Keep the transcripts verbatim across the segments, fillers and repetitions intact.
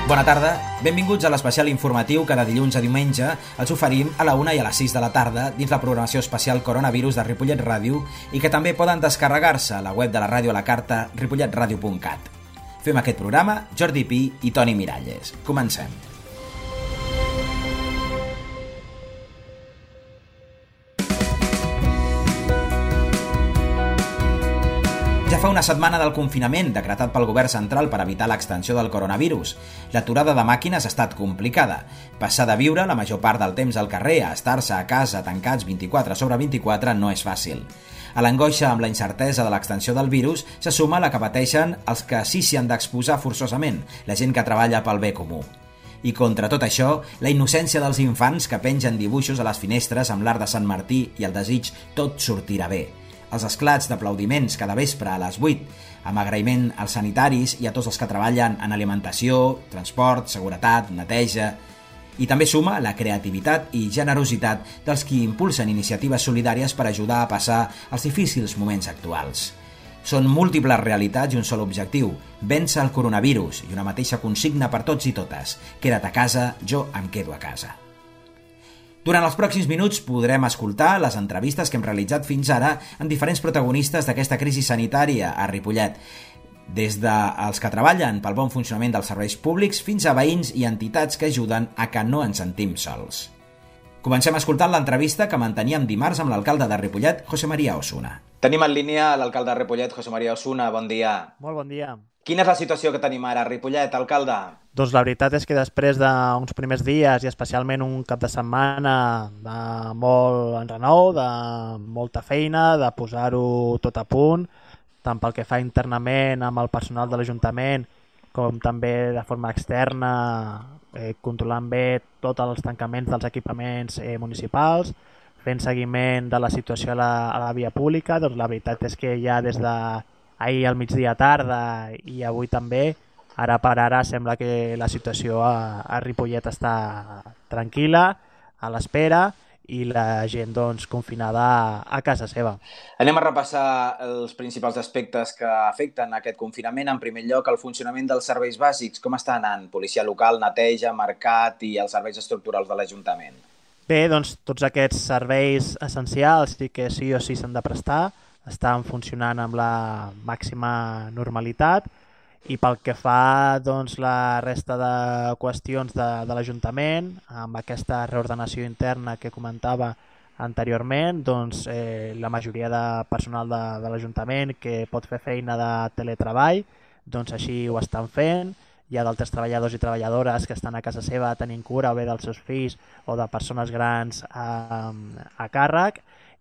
Bona tarda, benvinguts a l'especial informatiu que de dilluns a diumenge els oferim a la una i a les sis de la tarda dins la programació especial Coronavirus de Ripollet Ràdio i que també poden descarregar-se a la web de la ràdio a la carta ripollet ràdio punt cat. Fem aquest programa Jordi Pi i Toni Miralles. Comencem. Ja fa una setmana del confinament decretat pel govern central per evitar l'extensió del coronavirus. L'aturada de màquines ha estat complicada. Passar de viure la major part del temps al carrer a estar-se a casa tancats vint-i-quatre sobre vint-i-quatre no és fàcil. A l'angoixa amb la incertesa de l'extensió del virus se suma la que pateixen els que sí s'hi han d'exposar forçosament, la gent que treballa pel bé comú. I contra tot això, la innocència dels infants que pengen dibuixos a les finestres amb l'art de Sant Martí i el desig tot sortirà bé. Els esclats d'aplaudiments cada vespre a les vuit, amb agraïment als sanitaris i a tots els que treballen en alimentació, transport, seguretat, neteja. I també suma la creativitat i generositat dels qui impulsen iniciatives solidàries per ajudar a passar els difícils moments actuals. Són múltiples realitats i un sol objectiu, vèncer el coronavirus i una mateixa consigna per tots i totes. Queda't a casa, jo em quedo a casa. Durant els pròxims minuts podrem escoltar les entrevistes que hem realitzat fins ara amb diferents protagonistes d'aquesta crisi sanitària a Ripollet, des dels que treballen pel bon funcionament dels serveis públics fins a veïns i entitats que ajuden a que no ens sentim sols. Comencem escoltant l'entrevista que manteníem dimarts amb l'alcalde de Ripollet, José María Osuna. Tenim en línia l'alcalde de Ripollet, José María Osuna. Bon dia. Molt bon dia. Quina és la situació que tenim ara a Ripollet, alcalde? Doncs la veritat és que després d'uns primers dies i especialment un cap de setmana de molt enrenou, de molta feina, de posar-ho tot a punt, tant pel que fa internament amb el personal de l'Ajuntament com també de forma externa, eh, controlant bé tots els tancaments dels equipaments eh, municipals, fent seguiment de la situació a la, a la via pública, doncs la veritat és que ja des d'ahir al migdia tarda i avui també, ara per ara sembla que la situació a, a Ripollet està tranquil·la, a l'espera, i la gent doncs, confinada a, a casa seva. Anem a repassar els principals aspectes que afecten aquest confinament. En primer lloc, el funcionament dels serveis bàsics. Com està anant? Policia local, neteja, mercat i els serveis estructurals de l'Ajuntament. Bé, doncs tots aquests serveis essencials i que sí o sí s'han de prestar estan funcionant amb la màxima normalitat. I pel que fa doncs, la resta de qüestions de, de l'Ajuntament, amb aquesta reordenació interna que comentava anteriorment, doncs, eh, la majoria de personal de, de l'Ajuntament que pot fer feina de teletreball, doncs així ho estan fent. Hi ha d'altres treballadors i treballadores que estan a casa seva tenint cura o bé dels seus fills o de persones grans a, a càrrec.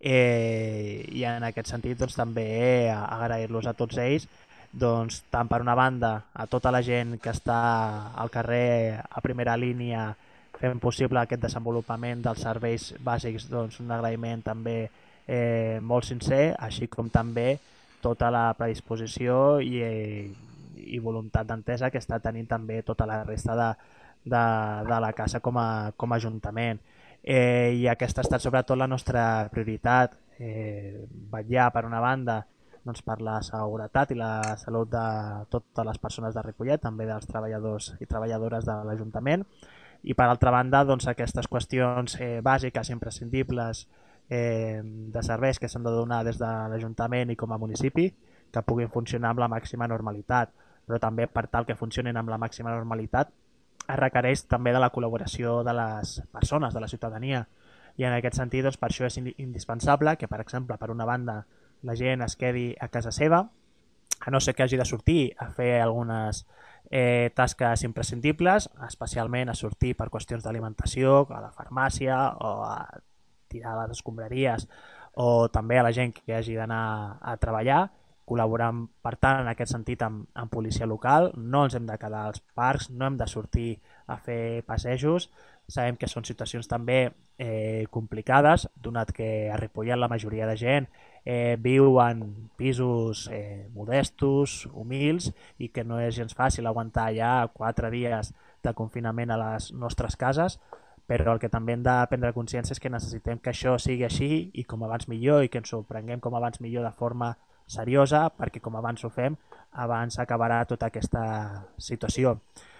Eh, I en aquest sentit doncs, també agrair-los a tots ells, doncs, tant per una banda a tota la gent que està al carrer a primera línia fent possible aquest desenvolupament dels serveis bàsics, doncs un agraïment també eh, molt sincer, així com també tota la predisposició i, eh, i voluntat d'entesa que està tenint també tota la resta de, de, de la casa com a, com a Ajuntament. Eh, I aquesta ha estat sobretot la nostra prioritat, eh, vetllar per una banda doncs per la seguretat i la salut de totes les persones de Ripollet, també dels treballadors i treballadores de l'Ajuntament, i per altra banda doncs, aquestes qüestions eh, bàsiques, imprescindibles eh, de serveis que s'han de donar des de l'Ajuntament i com a municipi, que puguin funcionar amb la màxima normalitat, però també per tal que funcionin amb la màxima normalitat es requereix també de la col·laboració de les persones, de la ciutadania, i en aquest sentit doncs, per això és indispensable que, per exemple, per una banda, la gent es quedi a casa seva, a no ser que hagi de sortir a fer algunes eh, tasques imprescindibles, especialment a sortir per qüestions d'alimentació, a la farmàcia o a tirar les escombraries, o també a la gent que hagi d'anar a treballar, col·laborant per tant en aquest sentit amb, amb policia local. No ens hem de quedar als parcs, no hem de sortir a fer passejos. Sabem que són situacions també eh, complicades, donat que a Ripollet la majoria de gent eh, viu en pisos eh, modestos, humils, i que no és gens fàcil aguantar ja quatre dies de confinament a les nostres cases, però el que també hem de prendre consciència és que necessitem que això sigui així i com abans millor, i que ens ho prenguem com abans millor de forma seriosa, perquè com abans ho fem, abans acabarà tota aquesta situació.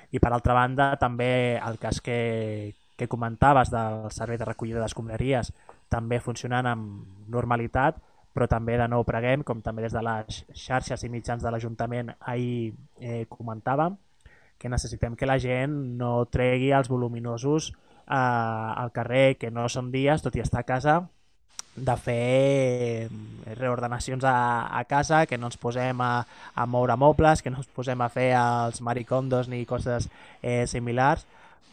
I per altra banda, també el cas que, que comentaves del servei de recollida d'escombraries també funcionant amb normalitat, però també de nou preguem, com també des de les xarxes i mitjans de l'Ajuntament ahir eh, comentàvem, que necessitem que la gent no tregui els voluminosos eh, al carrer, que no són dies, tot i estar a casa, de fer reordenacions a, a casa, que no ens posem a, a moure mobles, que no ens posem a fer els maricondos ni coses eh, similars,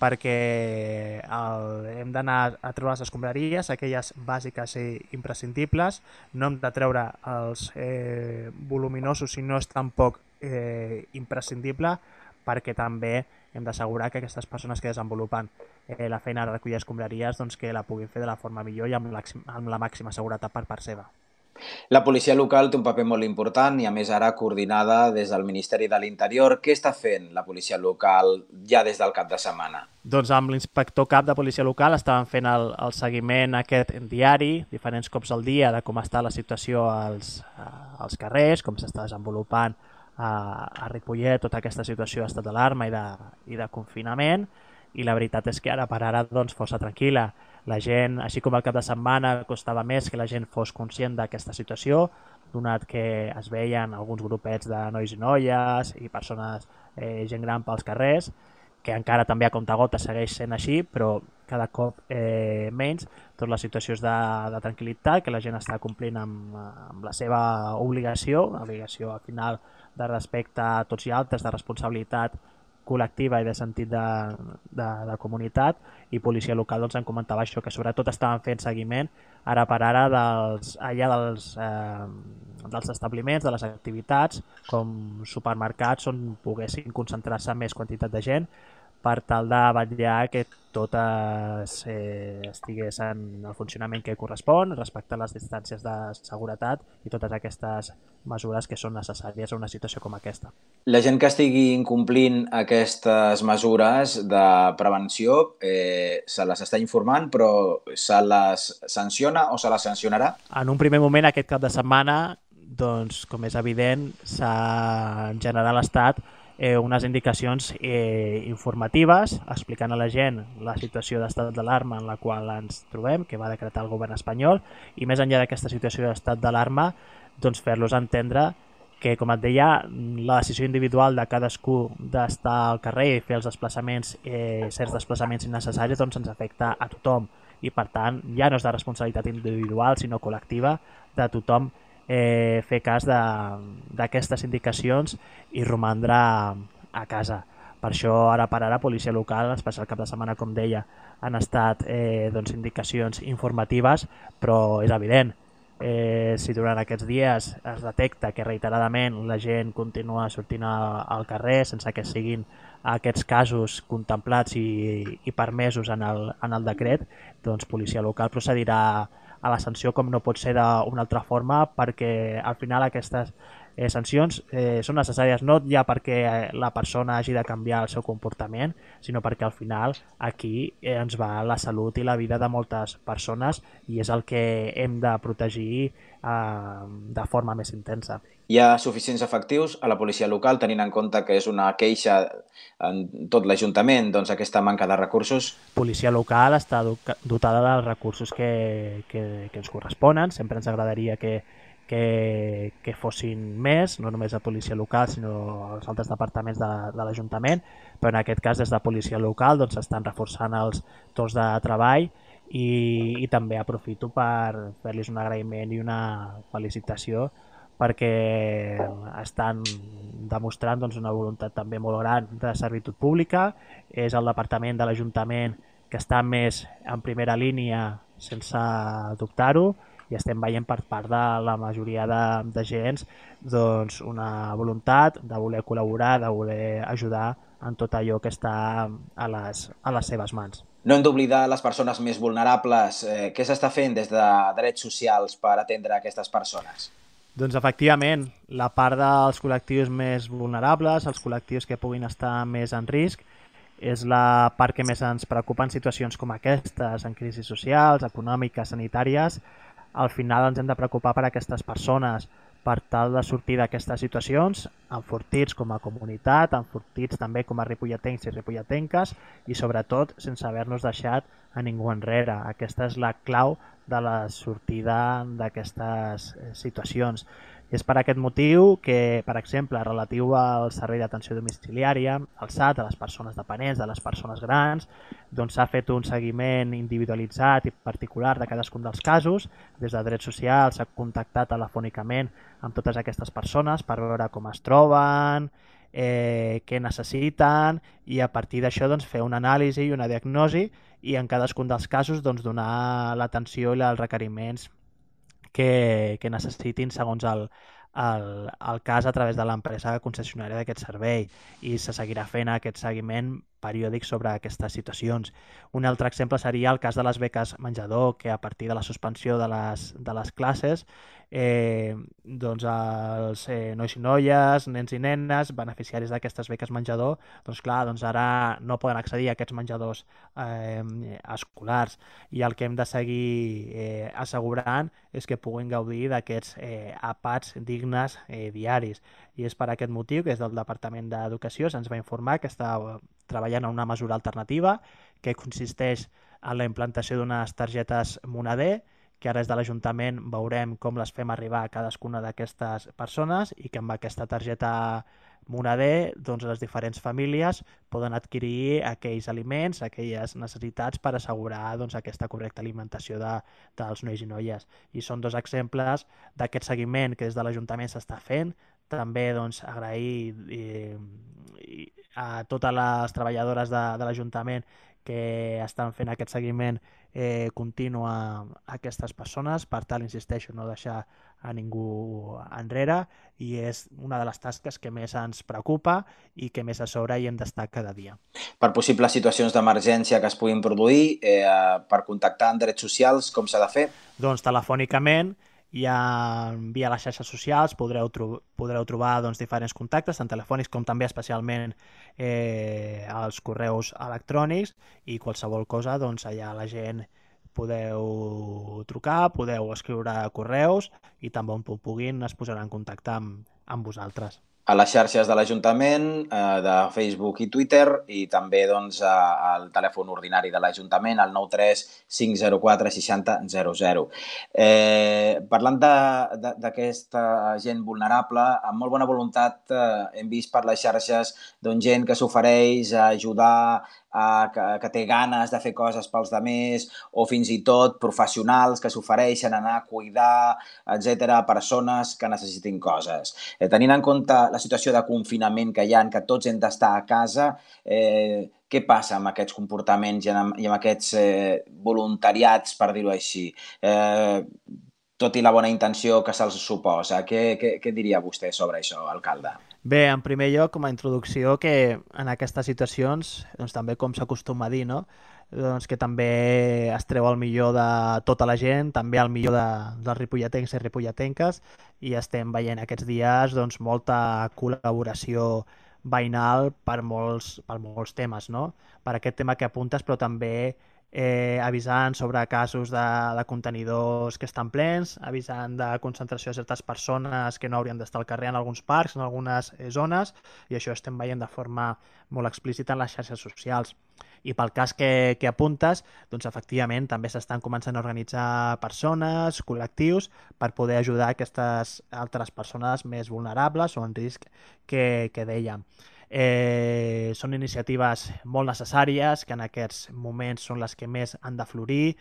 perquè el, hem d'anar a treure les escombraries, aquelles bàsiques i imprescindibles, no hem de treure els eh, voluminosos si no és tampoc eh, imprescindible, perquè també hem d'assegurar que aquestes persones que desenvolupen eh, la feina de recollir escombraries doncs, que la puguin fer de la forma millor i amb la, amb la màxima seguretat per part seva. La policia local té un paper molt important i a més ara coordinada des del Ministeri de l'Interior. Què està fent la policia local ja des del cap de setmana? Doncs amb l'inspector cap de policia local estàvem fent el, el seguiment aquest diari, diferents cops al dia, de com està la situació als, als carrers, com s'està desenvolupant a, a Ripollet tota aquesta situació d'estat d'alarma i, de, i de confinament, i la veritat és que ara per ara doncs, força tranquil·la. La gent, així com el cap de setmana, costava més que la gent fos conscient d'aquesta situació, donat que es veien alguns grupets de nois i noies i persones, eh, gent gran pels carrers, que encara també a comptagota segueix sent així, però cada cop eh, menys. Tot la situació és de, de tranquil·litat, que la gent està complint amb, amb la seva obligació, obligació al final de respecte a tots i altres, de responsabilitat col·lectiva i de sentit de, de, de comunitat, i policia local doncs, em comentava això, que sobretot estaven fent seguiment ara per ara dels, allà dels, eh, dels establiments, de les activitats, com supermercats on poguessin concentrar-se més quantitat de gent, per tal de vetllar que totes eh, estigués en el funcionament que correspon, respectar les distàncies de seguretat i totes aquestes mesures que són necessàries en una situació com aquesta. La gent que estigui incomplint aquestes mesures de prevenció eh, se les està informant, però se les sanciona o se les sancionarà? En un primer moment, aquest cap de setmana, doncs, com és evident, s'ha generat a l'Estat Eh, unes indicacions eh, informatives explicant a la gent la situació d'estat d'alarma en la qual ens trobem, que va decretar el govern espanyol, i més enllà d'aquesta situació d'estat d'alarma, doncs fer-los entendre que, com et deia, la decisió individual de cadascú d'estar al carrer i fer els desplaçaments, eh, certs desplaçaments innecessaris, doncs ens afecta a tothom, i per tant ja no és de responsabilitat individual sinó col·lectiva de tothom Eh, fer cas d'aquestes indicacions i romandre a casa. Per això, ara per ara, policia local, especial cap de setmana, com deia, han estat eh, doncs, indicacions informatives, però és evident, eh, si durant aquests dies es detecta que reiteradament la gent continua sortint al carrer sense que siguin aquests casos contemplats i, i permesos en el, en el decret, doncs policia local procedirà a la sanció com no pot ser d'una altra forma, perquè al final aquestes eh, sancions eh, són necessàries no ja perquè la persona hagi de canviar el seu comportament, sinó perquè al final aquí eh, ens va la salut i la vida de moltes persones i és el que hem de protegir eh, de forma més intensa. Hi ha suficients efectius a la policia local, tenint en compte que és una queixa en tot l'Ajuntament, doncs aquesta manca de recursos? Policia local està dotada dels recursos que, que, que ens corresponen. Sempre ens agradaria que, que, que fossin més, no només a policia local, sinó als altres departaments de, de l'Ajuntament, però en aquest cas des de policia local doncs, estan reforçant els torns de treball i, i també aprofito per fer-los un agraïment i una felicitació perquè estan demostrant doncs, una voluntat també molt gran de servitud pública. És el departament de l'Ajuntament que està més en primera línia sense dubtar-ho i estem veient per part de la majoria de, de gens doncs, una voluntat de voler col·laborar, de voler ajudar en tot allò que està a les, a les seves mans. No hem d'oblidar les persones més vulnerables. Eh, què s'està fent des de drets socials per atendre aquestes persones? Doncs efectivament, la part dels col·lectius més vulnerables, els col·lectius que puguin estar més en risc, és la part que més ens preocupa en situacions com aquestes, en crisis socials, econòmiques, sanitàries. Al final ens hem de preocupar per aquestes persones, per tal de sortir d'aquestes situacions, enfortits com a comunitat, enfortits també com a ripolletens i ripolletenques i sobretot sense haver-nos deixat a ningú enrere. Aquesta és la clau de la sortida d'aquestes situacions. I és per aquest motiu que, per exemple, relatiu al servei d'atenció domiciliària, al S A T, a les persones dependents, a les persones grans, doncs s'ha fet un seguiment individualitzat i particular de cadascun dels casos. Des de Drets Socials s'ha contactat telefònicament amb totes aquestes persones per veure com es troben, eh, què necessiten i a partir d'això doncs, fer una anàlisi i una diagnosi i en cadascun dels casos doncs, donar l'atenció i els requeriments que, que necessitin segons el, el, el cas a través de l'empresa concessionària d'aquest servei i se seguirà fent aquest seguiment periòdic sobre aquestes situacions. Un altre exemple seria el cas de les beques menjador, que a partir de la suspensió de les, de les classes eh, doncs els eh, nois i noies, nens i nenes, beneficiaris d'aquestes beques menjador, doncs clar, doncs ara no poden accedir a aquests menjadors eh, escolars i el que hem de seguir eh, assegurant és que puguin gaudir d'aquests eh, àpats dignes eh, diaris. I és per aquest motiu que des del Departament d'Educació se'ns va informar que està treballant en una mesura alternativa que consisteix en la implantació d'unes targetes Moneder, que ara des de l'Ajuntament veurem com les fem arribar a cadascuna d'aquestes persones i que amb aquesta targeta Moneder doncs, les diferents famílies poden adquirir aquells aliments, aquelles necessitats per assegurar doncs, aquesta correcta alimentació de, dels nois i noies. I són dos exemples d'aquest seguiment que des de l'Ajuntament s'està fent. També doncs, agrair eh, a totes les treballadores de, de l'Ajuntament que estan fent aquest seguiment eh, continu a aquestes persones, per tal, insisteixo, no deixar a ningú enrere i és una de les tasques que més ens preocupa i que més a sobre hi hem d'estar cada dia. Per possibles situacions d'emergència que es puguin produir, eh, per contactar amb Drets Socials, com s'ha de fer? Doncs telefònicament, ja via les xarxes socials podreu, tro podreu trobar doncs, diferents contactes, tant telefònics com també especialment eh, els correus electrònics i qualsevol cosa, doncs allà la gent podeu trucar, podeu escriure correus i també on puguin es posaran en contacte amb, amb vosaltres. A les xarxes de l'Ajuntament, eh, de Facebook i Twitter i també doncs, al telèfon ordinari de l'Ajuntament, al nou tres cinc zero quatre sis zero zero zero. Eh, parlant d'aquesta gent vulnerable, amb molt bona voluntat eh, hem vist per les xarxes doncs, gent que s'ofereix a ajudar, a, que, que té ganes de fer coses pels altres o fins i tot professionals que s'ofereixen a anar a cuidar, etcètera, persones que necessitin coses. Eh, tenint en compte la situació de confinament que hi ha, que tots hem d'estar a casa, eh, què passa amb aquests comportaments i amb, i amb aquests eh, voluntariats, per dir-ho així? Eh, tot i la bona intenció que se'ls suposa. Què, què, què diria vostè sobre això, alcalde? Bé, en primer lloc, com a introducció, que en aquestes situacions, doncs, també com s'acostuma a dir, no? doncs, que també es treu el millor de tota la gent, també el millor de, dels ripolletens i ripolletenques, i estem veient aquests dies doncs, molta col·laboració veïnal per molts, per molts temes, no? Per aquest tema que apuntes, però també eh, avisant sobre casos de, de contenidors que estan plens, avisant de concentració de certes persones que no haurien d'estar al carrer en alguns parcs, en algunes eh, zones, i això estem veient de forma molt explícita en les xarxes socials. I pel cas que, que apuntes, doncs efectivament també s'estan començant a organitzar persones, col·lectius, per poder ajudar aquestes altres persones més vulnerables o en risc que, que dèiem. Eh, són iniciatives molt necessàries que en aquests moments són les que més han de florir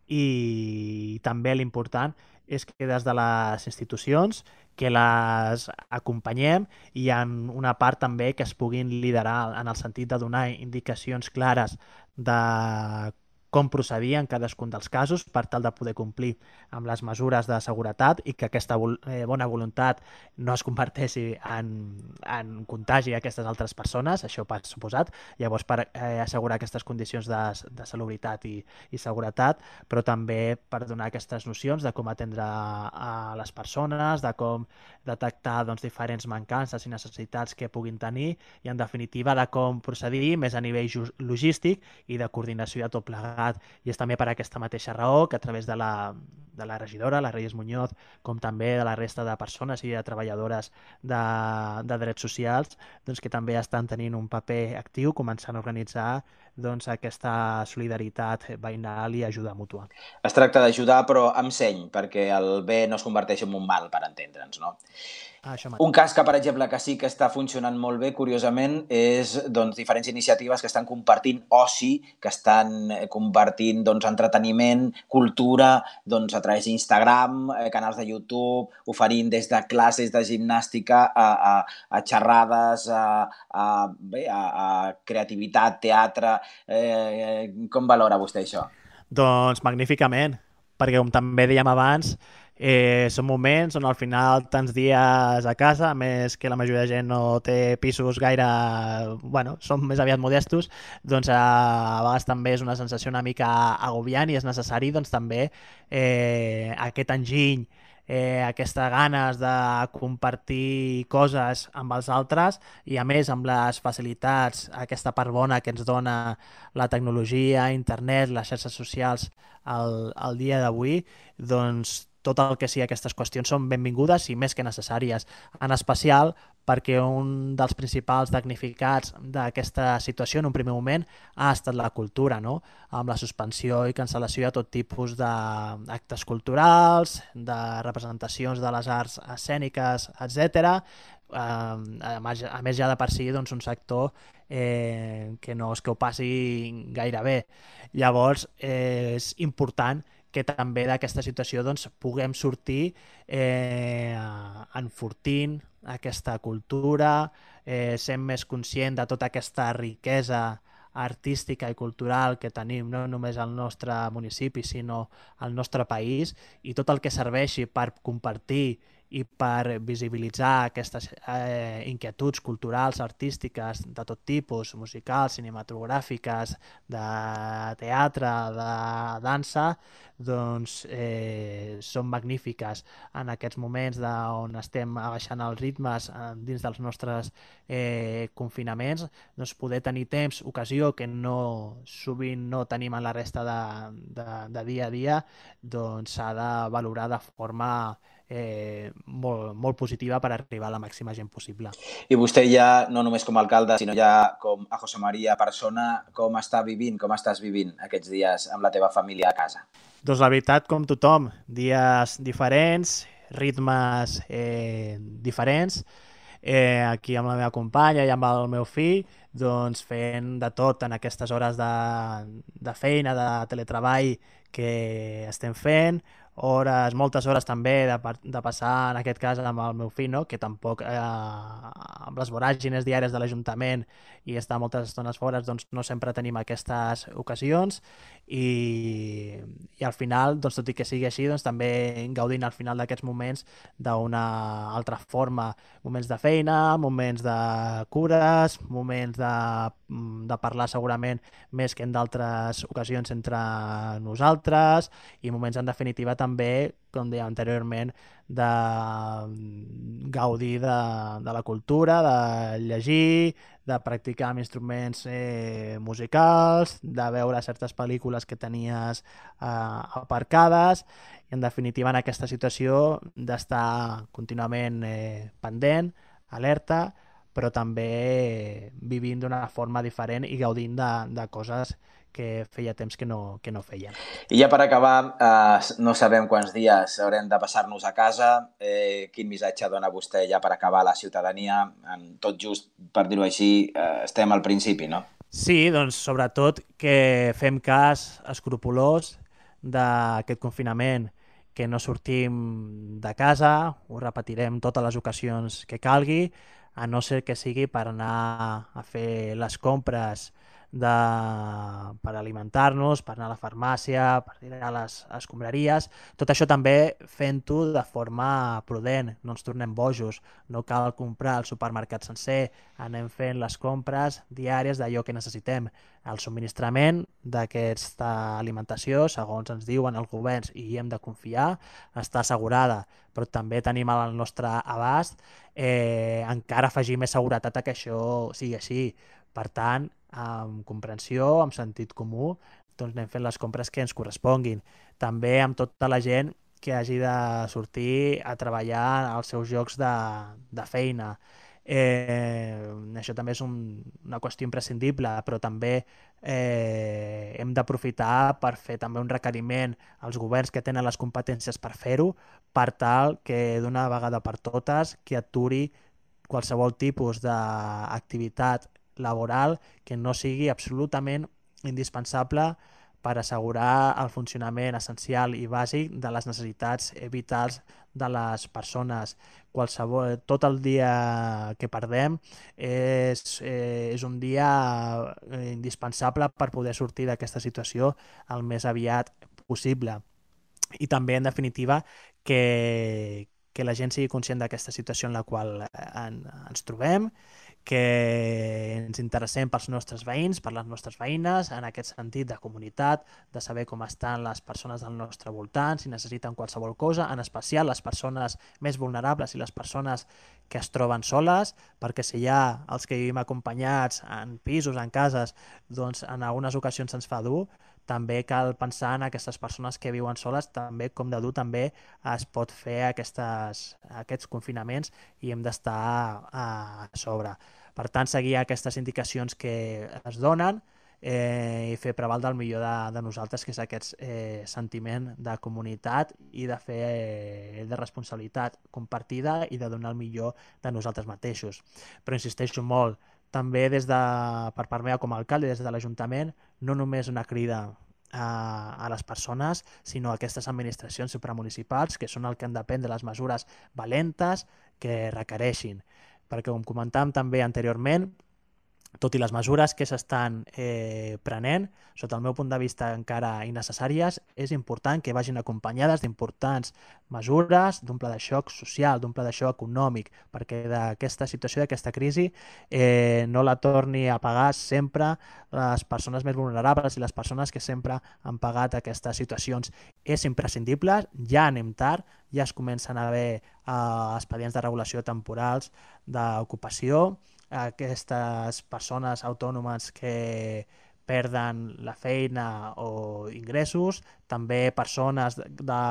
i també l'important és que des de les institucions que les acompanyem i hi ha una part també que es puguin liderar en el sentit de donar indicacions clares de com procedir en cadascun dels casos per tal de poder complir amb les mesures de seguretat i que aquesta eh, bona voluntat no es converteixi en, en contagi a aquestes altres persones, això per suposat. Llavors, per eh, assegurar aquestes condicions de, de salubritat i, i seguretat, però també per donar aquestes nocions de com atendre a les persones, de com detectar doncs, diferents mancances i necessitats que puguin tenir i, en definitiva, de com procedir més a nivell logístic i de coordinació de tot plegat. I és també per aquesta mateixa raó que a través de la, de la regidora, la Reyes Muñoz, com també de la resta de persones i de treballadores de, de drets socials, doncs, que també estan tenint un paper actiu, començant a organitzar doncs, aquesta solidaritat veïnal i ajuda mútua. Es tracta d'ajudar, però amb seny, perquè el bé no es converteix en un mal, per entendre'ns, no? Ah, un cas que, per exemple, que sí que està funcionant molt bé, curiosament, és doncs, diferents iniciatives que estan compartint oci, que estan compartint doncs, entreteniment, cultura, doncs, a través d'Instagram, eh, canals de YouTube, oferint des de classes de gimnàstica a, a, a xerrades, a, a, bé, a, a creativitat, teatre. Eh, com valora vostè això? Doncs magníficament, perquè com també dèiem abans, Eh, són moments on al final tants dies a casa, a més que la majoria de gent no té pisos gaire, bueno, són més aviat modestos, doncs a, a vegades també és una sensació una mica agobiant i és necessari doncs també eh, aquest enginy, eh, aquestes ganes de compartir coses amb els altres i a més amb les facilitats, aquesta part bona que ens dona la tecnologia, internet, les xarxes socials al, al dia d'avui, doncs tot el que sigui aquestes qüestions són benvingudes i més que necessàries, en especial perquè un dels principals damnificats d'aquesta situació en un primer moment ha estat la cultura, no? Amb la suspensió i cancel·lació de tot tipus d'actes culturals, de representacions de les arts escèniques, etcètera. A més ja de per si doncs, un sector eh, que no és que ho passi gaire bé. Llavors eh, és important que també d'aquesta situació doncs, puguem sortir eh, enfortint aquesta cultura, eh, sent més conscient de tota aquesta riquesa artística i cultural que tenim no només al nostre municipi sinó al nostre país i tot el que serveixi per compartir i per visibilitzar aquestes eh, inquietuds culturals, artístiques de tot tipus, musicals, cinematogràfiques, de teatre, de dansa, doncs eh, són magnífiques en aquests moments de, on estem abaixant els ritmes eh, dins dels nostres eh, confinaments, doncs poder tenir temps, ocasió que no sovint no tenim en la resta de, de, de dia a dia, doncs s'ha de valorar de forma Eh, molt, molt positiva per arribar a la màxima gent possible. I vostè ja, no només com a alcalde, sinó ja com a José María persona, com està vivint, com estàs vivint aquests dies amb la teva família a casa? Doncs la veritat, com tothom, dies diferents, ritmes eh, diferents, eh, aquí amb la meva companya i amb el meu fill, doncs fent de tot en aquestes hores de, de feina, de teletreball que estem fent, hores, moltes hores també de, de passar, en aquest cas, amb el meu fill, no? Que tampoc, eh, amb les voràgines diàries de l'Ajuntament i estar moltes estones fora, doncs no sempre tenim aquestes ocasions i, i al final, doncs, tot i que sigui així, doncs, també gaudint al final d'aquests moments d'una altra forma, moments de feina, moments de cures, moments de, de parlar segurament més que en d'altres ocasions entre nosaltres i moments en definitiva també també, com deia anteriorment, de gaudir de, de la cultura, de llegir, de practicar amb instruments eh, musicals, de veure certes pel·lícules que tenies eh, aparcades i, en definitiva, en aquesta situació d'estar contínuament eh, pendent, alerta, però també vivint d'una forma diferent i gaudint de, de coses que feia temps que no, que no feien. I ja per acabar, eh, no sabem quants dies haurem de passar-nos a casa. Eh, quin missatge dona vostè ja per acabar a la ciutadania? En tot just, per dir-ho així, eh, estem al principi, no? Sí, doncs sobretot que fem cas escrupolós d'aquest confinament, que no sortim de casa, ho repetirem totes les ocasions que calgui, a no ser que sigui per anar a fer les compres de, per alimentar-nos, per anar a la farmàcia, per anar a les escombraries. Tot això també fent-ho de forma prudent, no ens tornem bojos, no cal comprar al supermercat sencer, anem fent les compres diàries d'allò que necessitem. El subministrament d'aquesta alimentació, segons ens diuen els governs i hi hem de confiar, està assegurada, però també tenim al nostre abast eh, encara afegir més seguretat a que això sigui així. Per tant, amb comprensió, amb sentit comú, doncs anem fent les compres que ens corresponguin. També amb tota la gent que hagi de sortir a treballar als seus llocs de, de feina. Eh, això també és un, una qüestió imprescindible, però també eh, hem d'aprofitar per fer també un requeriment als governs que tenen les competències per fer-ho, per tal que d'una vegada per totes que aturi qualsevol tipus d'activitat laboral que no sigui absolutament indispensable per assegurar el funcionament essencial i bàsic de les necessitats vitals de les persones. Qualsevol, tot el dia que perdem és, eh, és un dia indispensable per poder sortir d'aquesta situació el més aviat possible. I també, en definitiva, que, que la gent sigui conscient d'aquesta situació en la qual en, ens trobem, que ens interessem pels nostres veïns, per les nostres veïnes, en aquest sentit de comunitat, de saber com estan les persones del nostre voltant, si necessiten qualsevol cosa, en especial les persones més vulnerables i les persones que es troben soles, perquè si hi ha els que vivim acompanyats en pisos, en cases, doncs en algunes ocasions se'ns fa dur. També cal pensar en aquestes persones que viuen soles, també com de dur també es pot fer aquestes, aquests confinaments i hem d'estar a sobre. Per tant, seguir aquestes indicacions que es donen eh, i fer prevaldre el millor de, de nosaltres, que és aquest eh, sentiment de comunitat i de fer eh, de responsabilitat compartida i de donar el millor de nosaltres mateixos. Però insisteixo molt, també des de, per part meva com a alcalde, des de l'Ajuntament, no només una crida a, a les persones, sinó a aquestes administracions supramunicipals, que són el que han de prendre les mesures valentes que requereixin. Perquè, com comentàvem també anteriorment, tot i les mesures que s'estan eh, prenent, sota el meu punt de vista encara innecessàries, és important que vagin acompanyades d'importants mesures, d'un pla de xoc social, d'un pla de xoc econòmic, perquè d'aquesta situació, d'aquesta crisi, eh, no la torni a pagar sempre les persones més vulnerables i les persones que sempre han pagat aquestes situacions. És imprescindible, ja anem tard, ja es comencen a haver eh, expedients de regulació temporals d'ocupació, aquestes persones autònomes que perden la feina o ingressos, també persones de, de,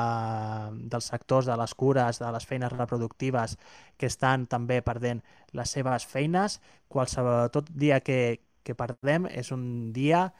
dels sectors de les cures, de les feines reproductives que estan també perdent les seves feines. Qualsevol, tot dia que, que perdem és un dia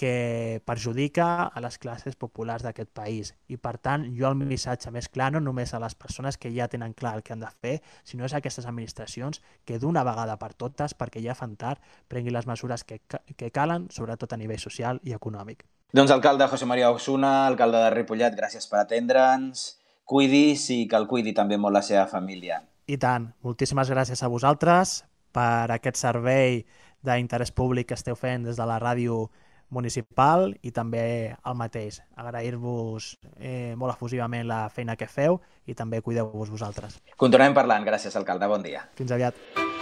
que perjudica a les classes populars d'aquest país. I per tant, jo el missatge més clar no només a les persones que ja tenen clar el que han de fer, sinó és a aquestes administracions que d'una vegada per totes, perquè ja fan tard, prenguin les mesures que, que calen, sobretot a nivell social i econòmic. Doncs alcalde José María Osuna, alcalde de Ripollet, gràcies per atendre'ns. Cuidi's i que el cuidi també molt la seva família. I tant. Moltíssimes gràcies a vosaltres per aquest servei d'interès públic que esteu fent des de la ràdio municipal i també el mateix. Agrair-vos eh, molt efusivament la feina que feu i també cuideu-vos vosaltres. Continuem parlant. Gràcies, alcalde. Bon dia. Fins aviat.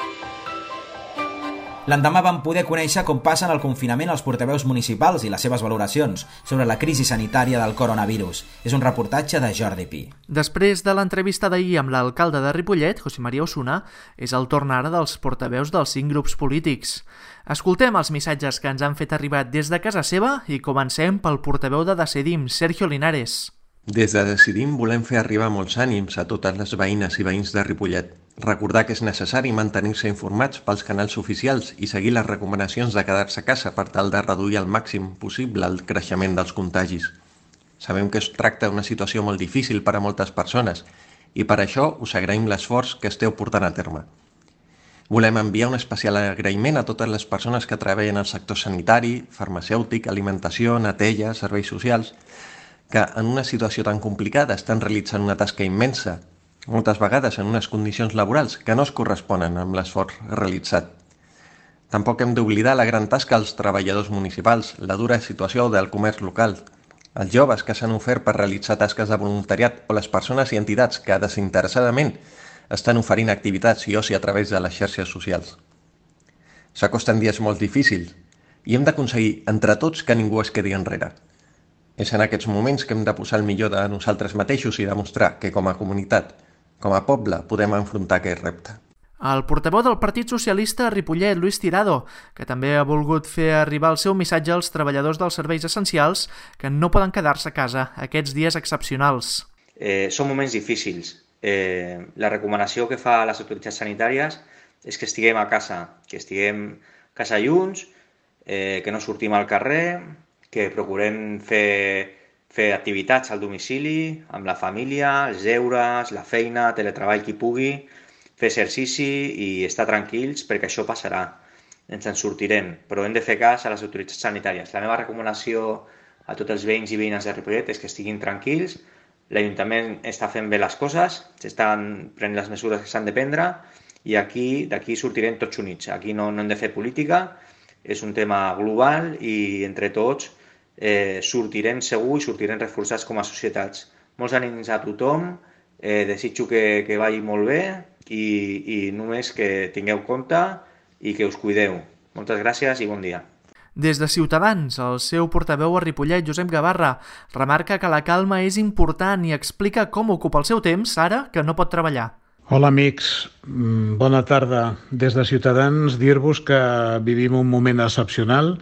L'endemà vam poder conèixer com passen el confinament els portaveus municipals i les seves valoracions sobre la crisi sanitària del coronavirus. És un reportatge de Jordi Pi. Després de l'entrevista d'ahir amb l'alcalde de Ripollet, José María Osuna, és el torn ara dels portaveus dels cinc grups polítics. Escoltem els missatges que ens han fet arribar des de casa seva i comencem pel portaveu de Decidim, Sergio Linares. Des de Decidim volem fer arribar molts ànims a totes les veïnes i veïns de Ripollet. Recordar que és necessari mantenir-se informats pels canals oficials i seguir les recomanacions de quedar-se a casa per tal de reduir al màxim possible el creixement dels contagis. Sabem que es tracta d'una situació molt difícil per a moltes persones i per això us agraïm l'esforç que esteu portant a terme. Volem enviar un especial agraïment a totes les persones que treballen al sector sanitari, farmacèutic, alimentació, neteja, serveis socials, que en una situació tan complicada estan realitzant una tasca immensa, moltes vegades en unes condicions laborals que no es corresponen amb l'esforç realitzat. Tampoc hem d'oblidar la gran tasca als treballadors municipals, la dura situació del comerç local, els joves que s'han ofert per realitzar tasques de voluntariat o les persones i entitats que desinteressadament estan oferint activitats i oci a través de les xarxes socials. S'acosten dies molt difícils i hem d'aconseguir entre tots que ningú es quedi enrere. És en aquests moments que hem de posar el millor de nosaltres mateixos i demostrar que com a comunitat, com a poble, podem enfrontar aquest repte. El portaveu del Partit Socialista a Ripollet, Luis Tirado, que també ha volgut fer arribar el seu missatge als treballadors dels serveis essencials que no poden quedar-se a casa aquests dies excepcionals. Eh, són moments difícils. Eh, la recomanació que fa les autoritats sanitàries és que estiguem a casa, que estiguem a casa junts, eh, que no sortim al carrer, que procurem fer, fer activitats al domicili, amb la família, els deures, la feina, teletreball qui pugui, fer exercici i estar tranquils perquè això passarà. Ens en sortirem, però hem de fer cas a les autoritats sanitàries. La meva recomanació a tots els veïns i veïnes de Ripollet és que estiguin tranquils. L'Ajuntament està fent bé les coses, s'estan prenent les mesures que s'han de prendre i aquí d'aquí sortirem tots units. Aquí no, no hem de fer política, és un tema global i entre tots eh, sortirem segur i sortirem reforçats com a societats. Molts ànims a tothom, eh, desitjo que, que vagi molt bé i, i només que tingueu compte i que us cuideu. Moltes gràcies i bon dia. Des de Ciutadans, el seu portaveu a Ripollet, Josep Gavarra, remarca que la calma és important i explica com ocupa el seu temps ara que no pot treballar. Hola amics, bona tarda. Des de Ciutadans dir-vos que vivim un moment excepcional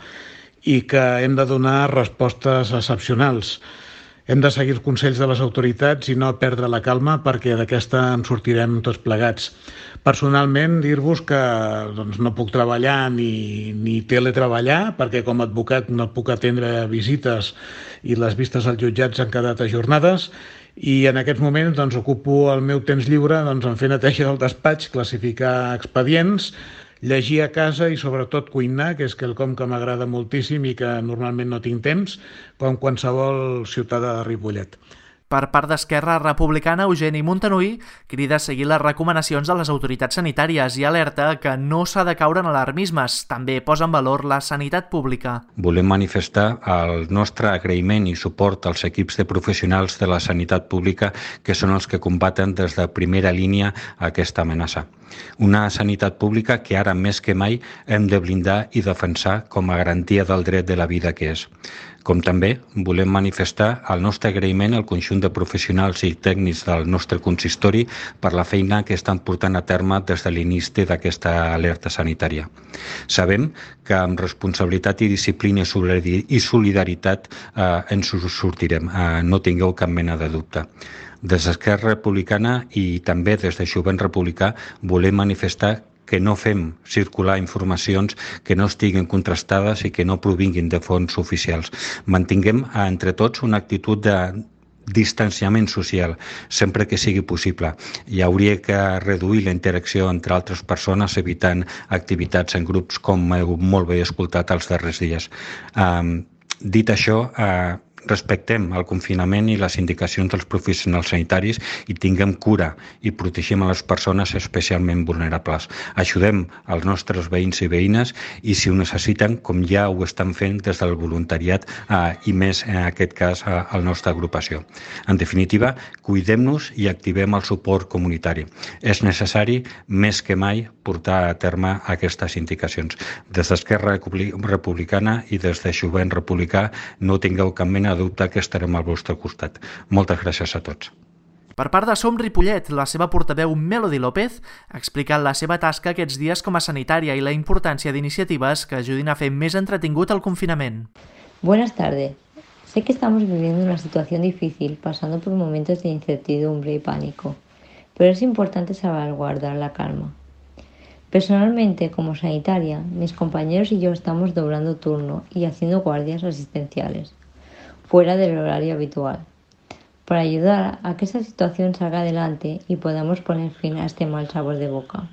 i que hem de donar respostes excepcionals. Hem de seguir els consells de les autoritats i no perdre la calma perquè d'aquesta en sortirem tots plegats. Personalment, dir-vos que doncs, no puc treballar ni, ni teletreballar perquè com a advocat no puc atendre visites i les vistes als jutjats han quedat ajornades i en aquests moments doncs, ocupo el meu temps lliure doncs, en fer neteja del despatx, classificar expedients, llegir a casa i sobretot cuinar, que és quelcom que m'agrada moltíssim i que normalment no tinc temps, com qualsevol ciutadà de Ripollet. Per part d'Esquerra Republicana, Eugeni Montanui crida a seguir les recomanacions de les autoritats sanitàries i alerta que no s'ha de caure en alarmismes. També posa en valor la sanitat pública. Volem manifestar el nostre agraïment i suport als equips de professionals de la sanitat pública que són els que combaten des de primera línia aquesta amenaça. Una sanitat pública que ara més que mai hem de blindar i defensar com a garantia del dret de la vida que és. Com també volem manifestar el nostre agraïment al conjunt de professionals i tècnics del nostre consistori per la feina que estan portant a terme des de l'inici d'aquesta alerta sanitària. Sabem que amb responsabilitat i disciplina i solidaritat eh, ens sortirem, eh, no tingueu cap mena de dubte. Des d'Esquerra Republicana i també des de Jovent Republicà volem manifestar que no fem circular informacions que no estiguin contrastades i que no provinguin de fons oficials. Mantinguem entre tots una actitud de distanciament social, sempre que sigui possible. Hi hauria que reduir la interacció entre altres persones evitant activitats en grups com heu molt bé escoltat els darrers dies. Um, dit això, uh, respectem el confinament i les indicacions dels professionals sanitaris i tinguem cura i protegim a les persones especialment vulnerables. Ajudem els nostres veïns i veïnes i si ho necessiten, com ja ho estan fent des del voluntariat eh, i més en aquest cas a la nostra agrupació. En definitiva, cuidem-nos i activem el suport comunitari. És necessari més que mai portar a terme aquestes indicacions. Des d'Esquerra Republicana i des de Jovent Republicà no tingueu cap mena de dubte que estarem al vostre costat. Moltes gràcies a tots. Per part de Som Ripollet, la seva portaveu Melody López ha explicat la seva tasca aquests dies com a sanitària i la importància d'iniciatives que ajudin a fer més entretingut el confinament. Buenas tardes. Sé que estamos viviendo una situación difícil, pasando por momentos de incertidumbre y pánico, pero es importante salvaguardar la calma. Personalmente, como sanitaria, mis compañeros y yo estamos doblando turno y haciendo guardias asistenciales, fuera del horario habitual, para ayudar a que esta situación salga adelante y podamos poner fin a este mal sabor de boca.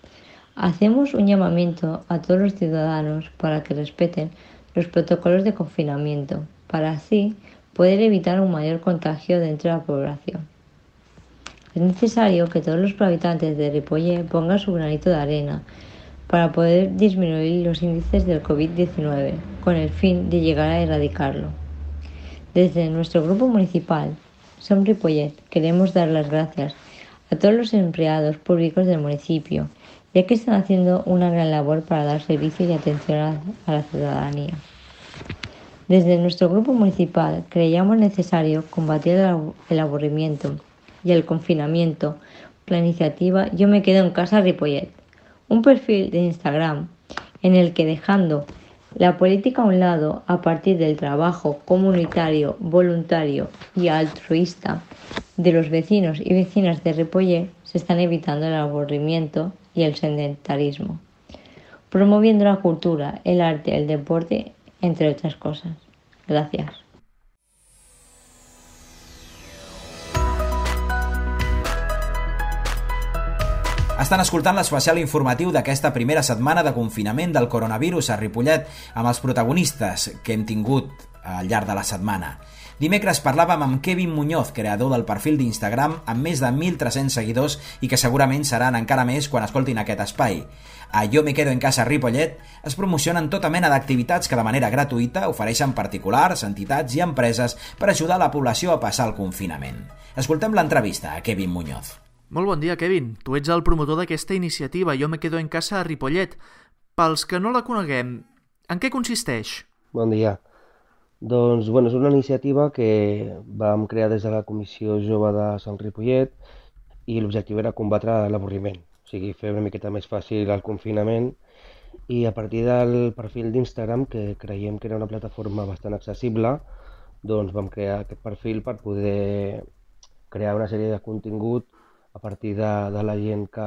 Hacemos un llamamiento a todos los ciudadanos para que respeten los protocolos de confinamiento, para así poder evitar un mayor contagio dentro de la población. Es necesario que todos los habitantes de Ripollet pongan su granito de arena para poder disminuir los índices del COVID diecinueve, con el fin de llegar a erradicarlo. Desde nuestro grupo municipal, Som Ripollet, queremos dar las gracias a todos los empleados públicos del municipio, ya que están haciendo una gran labor para dar servicio y atención a la ciudadanía. Desde nuestro grupo municipal creíamos necesario combatir el aburrimiento y el confinamiento con la iniciativa Yo me quedo en casa Ripollet, un perfil de Instagram en el que dejando La política a un lado, a partir del trabajo comunitario, voluntario y altruista de los vecinos y vecinas de Ripollet, se están evitando el aburrimiento y el sedentarismo, promoviendo la cultura, el arte, el deporte, entre otras cosas. Gracias. Estan escoltant l'especial informatiu d'aquesta primera setmana de confinament del coronavirus a Ripollet amb els protagonistes que hem tingut al llarg de la setmana. Dimecres parlàvem amb Kevin Muñoz, creador del perfil d'Instagram amb més de mil tres-cents seguidors i que segurament seran encara més quan escoltin aquest espai. A Jo me quedo en casa Ripollet es promocionen tota mena d'activitats que de manera gratuïta ofereixen particulars, entitats i empreses per ajudar la població a passar el confinament. Escoltem l'entrevista a Kevin Muñoz. Molt bon dia, Kevin. Tu ets el promotor d'aquesta iniciativa Jo me quedo en casa a Ripollet. Pels que no la coneguem, en què consisteix? Bon dia. Doncs, bueno, és una iniciativa que vam crear des de la Comissió Jove de Sant Ripollet i l'objectiu era combatre l'avorriment, o sigui, fer una miqueta més fàcil el confinament, i a partir del perfil d'Instagram, que creiem que era una plataforma bastant accessible, doncs vam crear aquest perfil per poder crear una sèrie de contingut a partir de, de la gent que,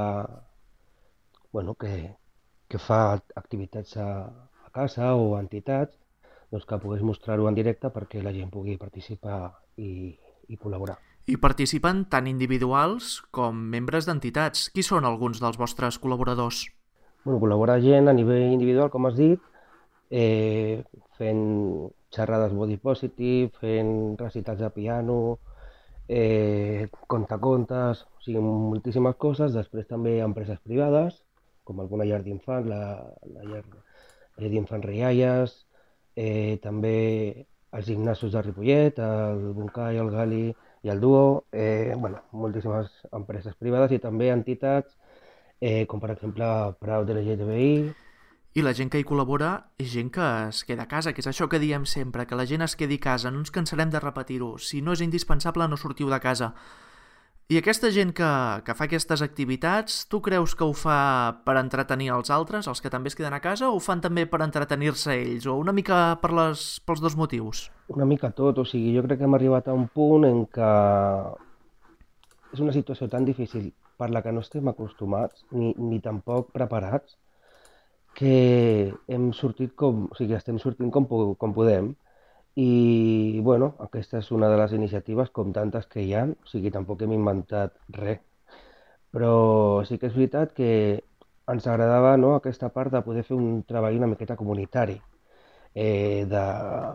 bueno, que, que fa activitats a, a casa o a entitats, doncs que pogués mostrar-ho en directe perquè la gent pugui participar i, i col·laborar. I participen tant individuals com membres d'entitats. Qui són alguns dels vostres col·laboradors? Bueno, col·labora gent a nivell individual, com has dit, eh, fent xerrades body positive, fent recitats de piano, eh, contacontes, o sigui, moltíssimes coses. Després també empreses privades, com alguna llar d'infants, la, la llar, llar d'infants Rialles, eh, també els gimnasos de Ripollet, el Bunkai, el Gali i el Duo, eh, bueno, moltíssimes empreses privades i també entitats, eh, com per exemple Proud L G T B I. I la gent que hi col·labora és gent que es queda a casa, que és això que diem sempre, que la gent es quedi a casa, no ens cansarem de repetir-ho. Si no és indispensable, no sortiu de casa. I aquesta gent que, que fa aquestes activitats, tu creus que ho fa per entretenir els altres, els que també es queden a casa, o ho fan també per entretenir-se ells, o una mica per les, pels dos motius? Una mica tot, o sigui, jo crec que hem arribat a un punt en què és una situació tan difícil per la que no estem acostumats, ni, ni tampoc preparats, que hem sortit com, o sigui, estem sortint com, com podem. I, bueno, aquesta és una de les iniciatives, com tantes que hi ha, o sigui, tampoc hem inventat res. Però sí que és veritat que ens agradava, no, aquesta part de poder fer un treball una miqueta comunitari, eh, de,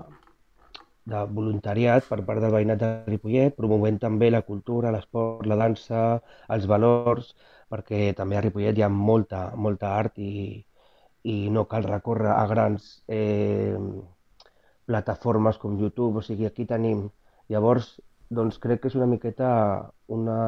de voluntariat per part del veïnat de Ripollet, promovent també la cultura, l'esport, la dansa, els valors, perquè també a Ripollet hi ha molta, molta art i, i no cal recórrer a grans eh, plataformes com YouTube, o sigui, aquí tenim. Llavors, doncs crec que és una miqueta una,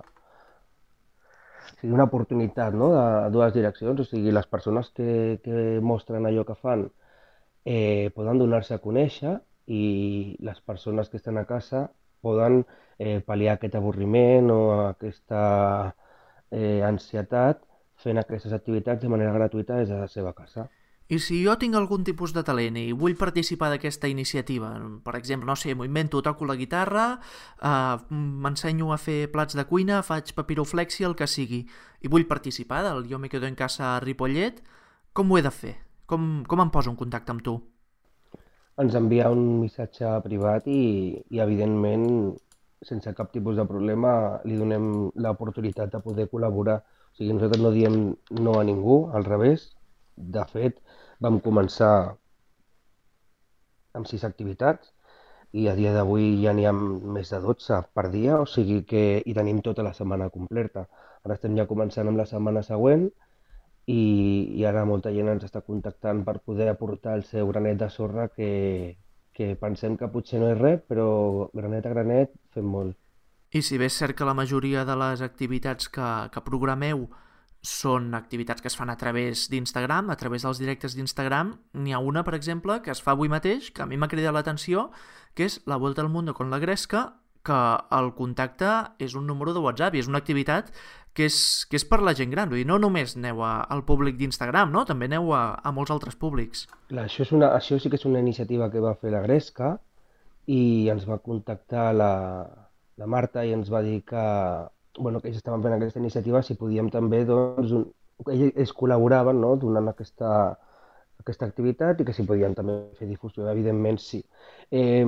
o sigui, una oportunitat, no?, de dues direccions, o sigui, les persones que, que mostren allò que fan eh, poden donar-se a conèixer i les persones que estan a casa poden eh, pal·liar aquest avorriment o aquesta eh, ansietat fent aquestes activitats de manera gratuïta des de la seva casa. I si jo tinc algun tipus de talent i vull participar d'aquesta iniciativa, per exemple, no sé, m'ho invento, toco la guitarra, eh, m'ensenyo a fer plats de cuina, faig papiroflexi, el que sigui, i vull participar del Jo me quedo en casa a Ripollet, com ho he de fer? Com, com em poso en contacte amb tu? Ens envia un missatge privat i, i evidentment, sense cap tipus de problema, li donem l'oportunitat de poder col·laborar. O sigui, nosaltres no diem no a ningú, al revés. De fet, vam començar amb sis activitats i a dia d'avui ja n'hi ha més de dotze per dia, o sigui que hi tenim tota la setmana completa. Ara estem ja començant amb la setmana següent i, i ara molta gent ens està contactant per poder aportar el seu granet de sorra que, que pensem que potser no és res, però granet a granet fem molt. I si bé és cert que la majoria de les activitats que, que programeu són activitats que es fan a través d'Instagram, a través dels directes d'Instagram, n'hi ha una, per exemple, que es fa avui mateix, que a mi m'ha cridat l'atenció, que és la Volta al Mundo con la Gresca, que el contacte és un número de WhatsApp i és una activitat que és, que és per la gent gran. Vull dir, no només aneu a, al públic d'Instagram, no? També aneu a, a molts altres públics. Clar, això, és una, això sí que és una iniciativa que va fer la Gresca i ens va contactar la, la Marta i ens va dir que, bueno, que ells estaven fent aquesta iniciativa, si podíem també, doncs, un, ells, ells col·laboraven, no?, donant aquesta, aquesta activitat i que si podien també fer difusió, evidentment sí. Eh,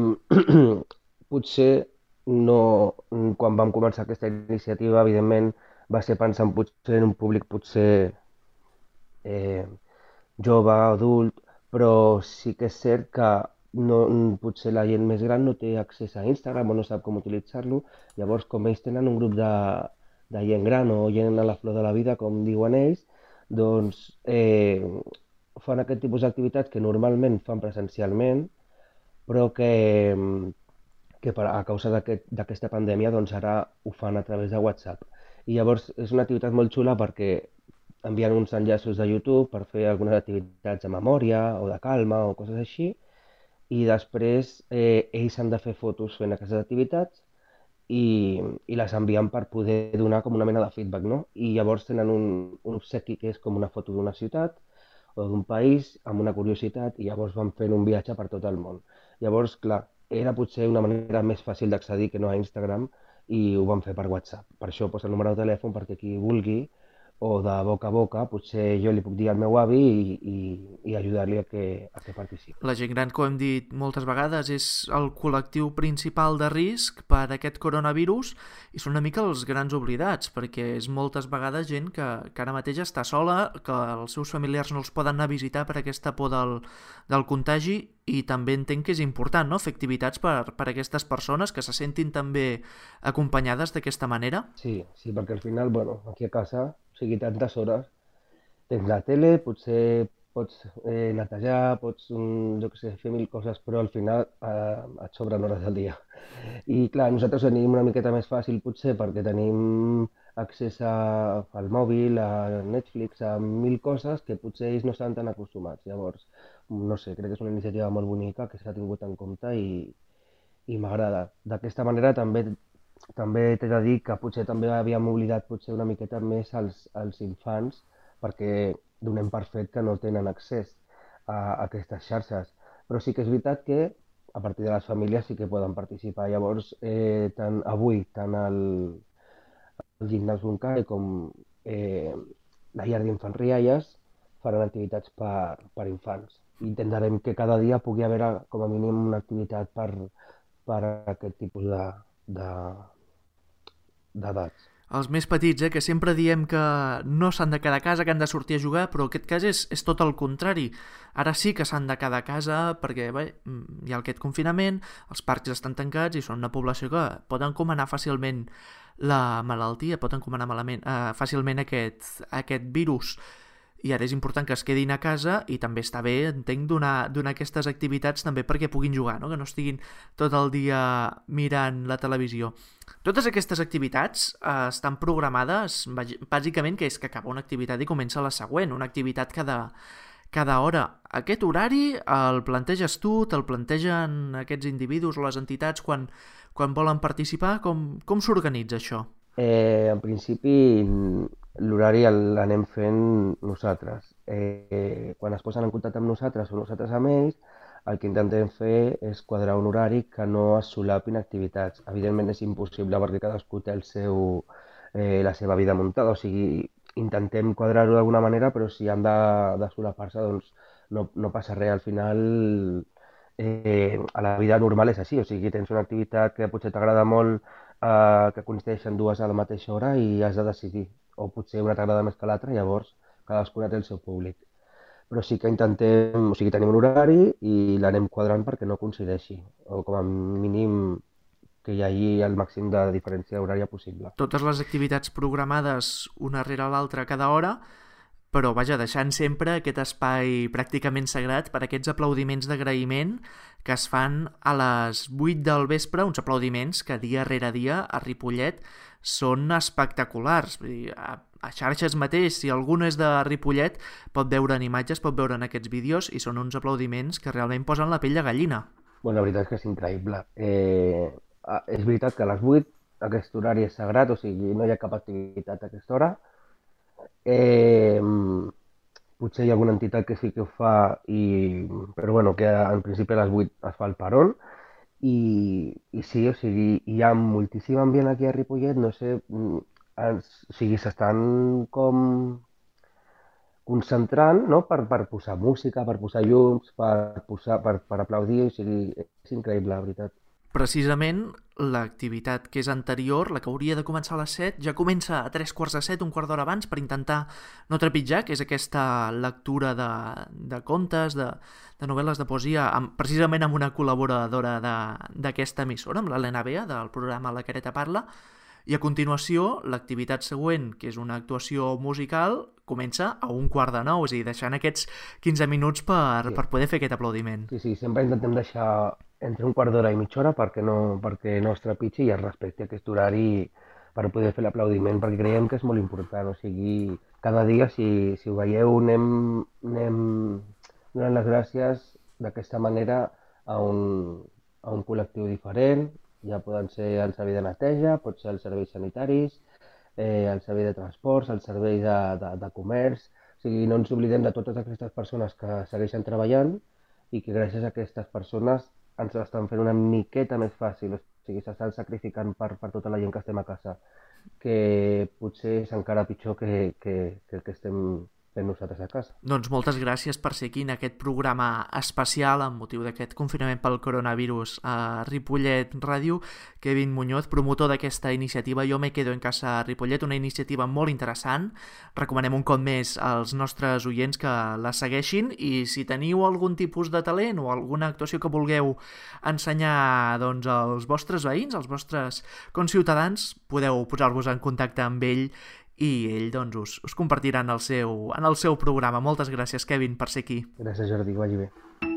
potser no, quan vam començar aquesta iniciativa, evidentment, va ser pensant potser en un públic potser eh, jove, adult, però sí que és cert que no, potser la gent més gran no té accés a Instagram o no sap com utilitzar-lo, llavors com ells tenen un grup de, de gent gran o gent a la flor de la vida, com diuen ells, doncs eh, fan aquest tipus d'activitats que normalment fan presencialment, però que, que per, a causa d'aquesta aquest, pandèmia doncs ara ho fan a través de WhatsApp. I llavors és una activitat molt xula perquè envien uns enllaços de YouTube per fer algunes activitats de memòria o de calma o coses així, i després eh, ells han de fer fotos fent aquestes activitats i, i les envien per poder donar com una mena de feedback, no? I llavors tenen un, un obsequi que és com una foto d'una ciutat o d'un país amb una curiositat i llavors van fent un viatge per tot el món. Llavors, clar, era potser una manera més fàcil d'accedir que no a Instagram i ho vam fer per WhatsApp. Per això posa el número de telèfon perquè qui vulgui o de boca a boca, potser jo li puc dir al meu avi i, i, i ajudar-li a que, a que participi. La gent gran, com hem dit moltes vegades, és el col·lectiu principal de risc per aquest coronavirus i són una mica els grans oblidats, perquè és moltes vegades gent que, que ara mateix està sola, que els seus familiars no els poden anar a visitar per aquesta por del, del contagi, i també entenc que és important, no?, fer activitats per, per a aquestes persones que se sentin també acompanyades d'aquesta manera. Sí, sí, perquè al final, bueno, aquí a casa, o sigui, tantes hores, tens la tele, potser pots eh, netejar, pots, um, jo què sé, fer mil coses, però al final eh, et sobren hores del dia. I clar, nosaltres ho tenim una miqueta més fàcil potser perquè tenim accés a, al mòbil, a Netflix, a mil coses que potser ells no estan tan acostumats. Llavors, no sé, crec que és una iniciativa molt bonica que s'ha tingut en compte i, i m'agrada. D'aquesta manera també també t'he de dir que potser també havíem oblidat potser una miqueta més als, als infants perquè donem per fet que no tenen accés a, a aquestes xarxes. Però sí que és veritat que a partir de les famílies sí que poden participar. Llavors, eh, tant avui, tant el, el gimnàs Bunkai com eh, la llar d'infants Rialles faran activitats per, per infants. Intentarem que cada dia pugui haver com a mínim una activitat per, per aquest tipus de d'edats. Els més petits, eh, que sempre diem que no s'han de quedar a casa, que han de sortir a jugar, però aquest cas és, és tot el contrari. Ara sí que s'han de quedar a casa perquè bé, hi ha aquest confinament, els parcs estan tancats i són una població que pot encomanar fàcilment la malaltia, pot encomanar malament, eh, fàcilment aquest, aquest virus. I ara és important que es quedin a casa i també està bé, entenc, donar, donar aquestes activitats també perquè puguin jugar, no? Que no estiguin tot el dia mirant la televisió. Totes aquestes activitats eh, estan programades, bàsicament, que és que acaba una activitat i comença la següent, una activitat cada, cada hora. Aquest horari el planteges tu, te'l plantegen aquests individus o les entitats quan, quan volen participar? Com, com s'organitza això? Eh, en principi, l'horari l'anem fent nosaltres. Eh, quan es posen en contacte amb nosaltres o nosaltres amb ells, el que intentem fer és quadrar un horari que no es solapin activitats. Evidentment és impossible perquè cadascú té el seu, eh, la seva vida muntada, o sigui, intentem quadrar-ho d'alguna manera, però si han de, de solapar-se, doncs no, no passa res. Al final, eh, a la vida normal és així, o sigui, tens una activitat que potser t'agrada molt, Uh, que coincideixen dues a la mateixa hora i has de decidir, o potser una t'agrada més que l'altra, llavors cadascuna té el seu públic. Però sí que intentem, o sigui, tenim un horari i l'anem quadrant perquè no coincideixi, o com a mínim que hi hagi el màxim de diferència horària possible. Totes les activitats programades una rere l'altra cada hora, però vaja, deixant sempre aquest espai pràcticament sagrat per aquests aplaudiments d'agraïment que es fan a les vuit del vespre, uns aplaudiments que dia rere dia a Ripollet són espectaculars. Vull dir, a, a xarxes mateix, si algú no és de Ripollet, pot veure en imatges, pot veure en aquests vídeos i són uns aplaudiments que realment posen la pell de gallina. Bueno, la veritat és que és increïble. Eh, és veritat que a les vuit aquest horari és sagrat, o sigui, no hi ha cap activitat a aquesta hora. Eh, potser hi ha alguna entitat que sí que ho fa, i, però bueno, que en principi a les vuit es fa el peron. I, i sí, o sigui, hi ha moltíssim ambient aquí a Ripollet, no sé, o sigui, s'estan com concentrant, no?, per, per posar música, per posar llums, per, posar, per, per aplaudir, o sigui, és increïble, la veritat. Precisament l'activitat que és anterior, la que hauria de començar a les set, ja comença a tres quarts de set, un quart d'hora abans, per intentar no trepitjar, que és aquesta lectura de, de contes, de, de novel·les de poesia, amb, precisament amb una col·laboradora d'aquesta emissora, amb l'Helena Bea, del programa La Careta Parla, i a continuació l'activitat següent, que és una actuació musical, comença a un quart de nou, és a dir, deixant aquests quinze minuts per, sí. per poder fer aquest aplaudiment. Sí, sí, sempre intentem deixar entre un quart d'hora i mitja hora perquè no, perquè no es trepitgi i es respecti aquest horari per poder fer l'aplaudiment, perquè creiem que és molt important. O sigui, cada dia, si, si ho veieu, anem, anem donant les gràcies d'aquesta manera a un, a un col·lectiu diferent. Ja poden ser el servei de neteja, pot ser els serveis sanitaris, eh, el servei de transports, el servei de, de, de comerç. O sigui, no ens oblidem de totes aquestes persones que segueixen treballant i que gràcies a aquestes persones ens estan fent una miqueta més fàcil. O sigui, s'estan sacrificant per, per tota la gent que estem a casa, que potser és encara pitjor que, que, que el que estem fent nosaltres a casa. Doncs moltes gràcies per ser aquí en aquest programa especial amb motiu d'aquest confinament pel coronavirus a Ripollet Ràdio. Kevin Muñoz, promotor d'aquesta iniciativa Jo me quedo en casa a Ripollet, una iniciativa molt interessant. Recomanem un cop més als nostres oients que la segueixin, i si teniu algun tipus de talent o alguna actuació que vulgueu ensenyar, doncs, als vostres veïns, als vostres conciutadans, podeu posar-vos en contacte amb ell i ell, doncs, us, us compartirà en el, seu, en el seu programa. Moltes gràcies, Kevin, per ser aquí. Gràcies, Jordi, que vagi bé.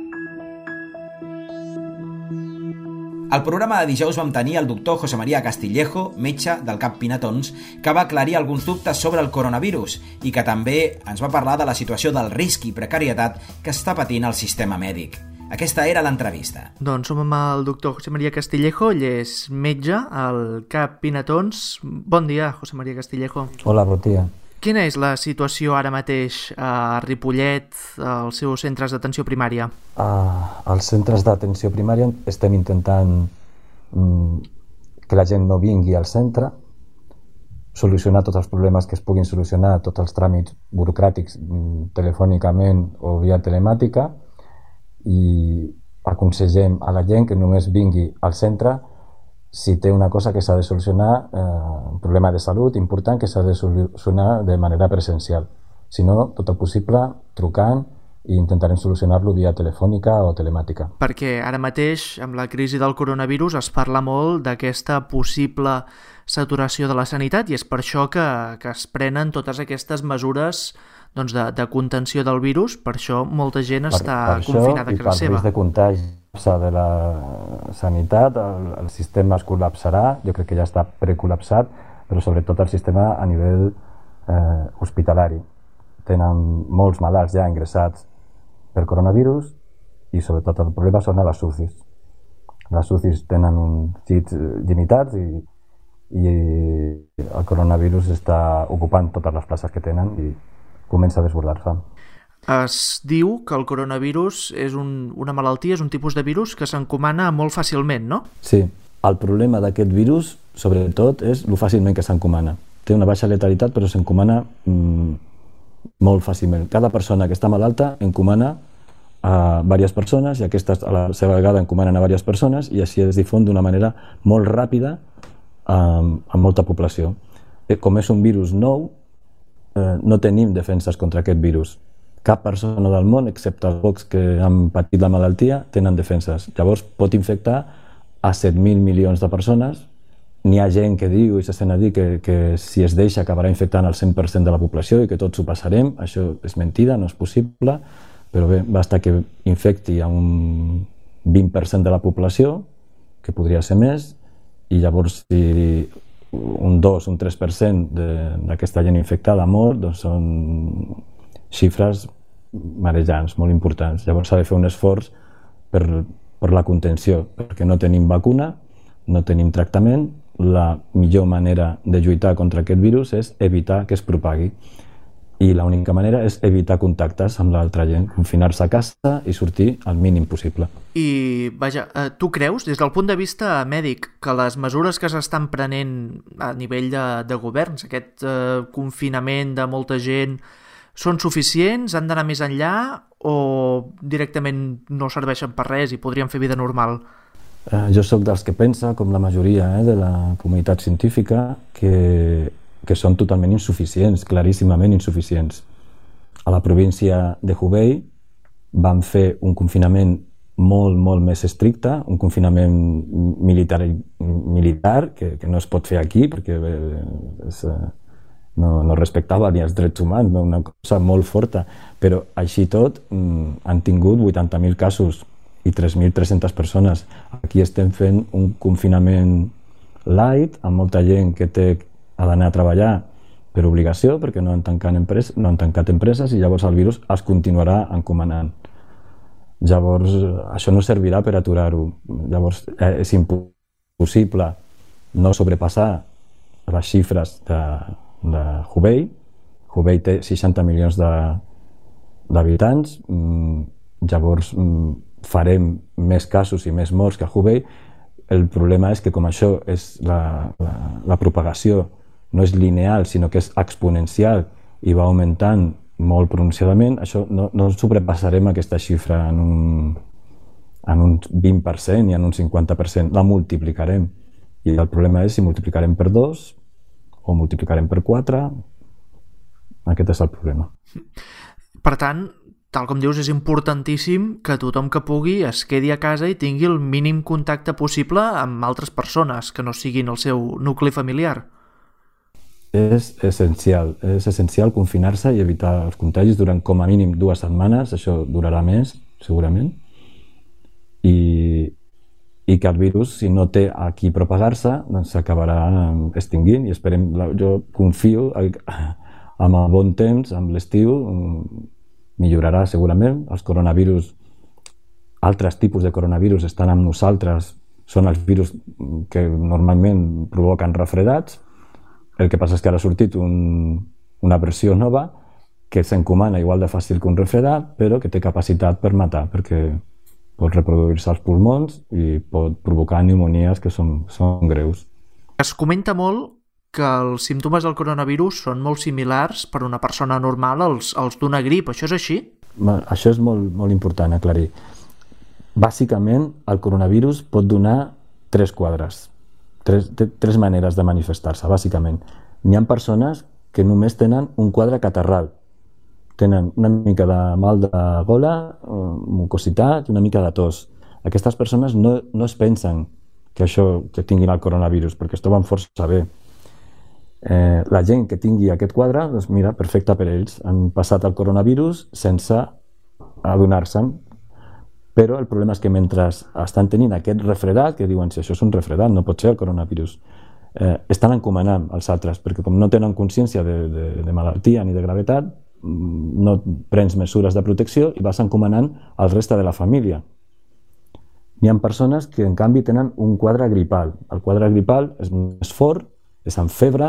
Al programa de dijous vam tenir el doctor José María Castillejo, metge del CAP Pinatons, que va aclarir alguns dubtes sobre el coronavirus i que també ens va parlar de la situació del risc i precarietat que està patint el sistema mèdic. Aquesta era l'entrevista. Doncs som amb el doctor José María Castillejo, ell és metge al CAP Pinatons. Bon dia, José María Castillejo. Hola, bon dia. Quina és la situació ara mateix a Ripollet, als seus centres d'atenció primària? Uh, als centres d'atenció primària estem intentant um, que la gent no vingui al centre, solucionar tots els problemes que es puguin solucionar, tots els tràmits burocràtics um, telefònicament o via telemàtica, i aconsegem a la gent que només vingui al centre si té una cosa que s'ha de solucionar, eh, un problema de salut important que s'ha de solucionar de manera presencial. Si no, tot el possible trucant, i intentarem solucionar-lo via telefònica o telemàtica. Perquè ara mateix, amb la crisi del coronavirus, es parla molt d'aquesta possible saturació de la sanitat, i és per això que, que es prenen totes aquestes mesures, doncs, de, de contenció del virus. Per això molta gent per, està per confinada a casa seva. Per risc de contagi de la sanitat, el, el sistema es col·lapsarà, jo crec que ja està precol·lapsat, però sobretot el sistema a nivell eh, hospitalari. Tenen molts malalts ja ingressats per coronavirus i sobretot el problema són a les U C Is. Les U C Is tenen uns llits limitats i, i el coronavirus està ocupant totes les places que tenen i comença a desbordar-se. Es diu que el coronavirus és un, una malaltia, és un tipus de virus que s'encomana molt fàcilment, no? Sí, el problema d'aquest virus, sobretot, és lo fàcilment que s'encomana. Té una baixa letalitat, però s'encomana mmm, molt fàcilment. Cada persona que està malalta encomana a diverses persones i aquestes a la seva vegada encomanen a diverses persones i així es difon d'una manera molt ràpida amb, amb molta població. Com és un virus nou, eh, no tenim defenses contra aquest virus. Cap persona del món, excepte els pocs que han patit la malaltia, tenen defenses. Llavors pot infectar a set mil milions de persones. N'hi ha gent que diu i se sent a dir que, que si es deixa acabarà infectant el cent per cent de la població i que tots ho passarem. Això és mentida, no és possible, però bé, basta que infecti a un vint per cent de la població, que podria ser més, i llavors si un dos, un tres per cent d'aquesta gent infectada mor, doncs són xifres marejants, molt importants. Llavors s'ha de fer un esforç per, per la contenció, perquè no tenim vacuna, no tenim tractament, la millor manera de lluitar contra aquest virus és evitar que es propagui. I l'única manera és evitar contactes amb l'altra gent, confinar-se a casa i sortir el mínim possible. I, vaja, tu creus, des del punt de vista mèdic, que les mesures que s'estan prenent a nivell de, de governs, aquest eh, confinament de molta gent, són suficients? Han d'anar més enllà? O directament no serveixen per res i podrien fer vida normal? Eh, jo sóc dels que pensa, com la majoria eh, de la comunitat científica, que que són totalment insuficients, claríssimament insuficients. A la província de Hubei van fer un confinament molt, molt més estricte, un confinament militar, militar que, que no es pot fer aquí perquè és, no, no respectava ni els drets humans, no, una cosa molt forta, però així tot han tingut vuitanta mil casos i tres mil tres-centes persones. Aquí estem fent un confinament light, amb molta gent que té ha d'anar a treballar per obligació perquè no han, tancat empreses, no han tancat empreses i llavors el virus es continuarà encomanant. Llavors això no servirà per aturar-ho. Llavors és impossible no sobrepassar les xifres de, de Hubei. Hubei té seixanta milions d'habitants, llavors farem més casos i més morts que Hubei. El problema és que com això és la, la, la propagació no és lineal, sinó que és exponencial i va augmentant molt pronunciadament, això no, no sobrepassarem aquesta xifra en un, en un vint per cent i en un cinquanta per cent, la multiplicarem. I el problema és si multiplicarem per dos o multiplicarem per quatre, aquest és el problema. Per tant, tal com dius, és importantíssim que tothom que pugui es quedi a casa i tingui el mínim contacte possible amb altres persones que no siguin el seu nucli familiar. És essencial, és essencial confinar-se i evitar els contagis durant com a mínim dues setmanes, això durarà més, segurament, i, i que el virus, si no té a qui propagar-se, doncs s'acabarà extingint i esperem, jo confio amb el bon temps, amb l'estiu, millorarà segurament. Els coronavirus, altres tipus de coronavirus estan amb nosaltres, són els virus que normalment provoquen refredats. El que passa és que ara ha sortit un, una versió nova que s'encomana igual de fàcil que un refredat, però que té capacitat per matar, perquè pot reproduir-se als pulmons i pot provocar pneumonies que són, són greus. Es comenta molt que els símptomes del coronavirus són molt similars per una persona normal als, als d'una grip. Això és així? Això és molt, molt important aclarir. Bàsicament, el coronavirus pot donar tres quadres. Tres, tres maneres de manifestar-se, bàsicament. N'hi ha persones que només tenen un quadre catarral. Tenen una mica de mal de gola, mucositat i una mica de tos. Aquestes persones no, no es pensen que això que tinguin el coronavirus, perquè es troben força bé. Eh, la gent que tingui aquest quadre, doncs mira, perfecte per ells. Han passat el coronavirus sense adonar-se'n. Però el problema és que mentre estan tenint aquest refredat, que diuen si això és un refredat, no pot ser el coronavirus, eh, estan encomanant els altres, perquè com no tenen consciència de, de, de malaltia ni de gravetat, no prens mesures de protecció i vas encomanant al reste de la família. N'hi ha persones que en canvi tenen un quadre gripal. El quadre gripal és més fort, és amb febre,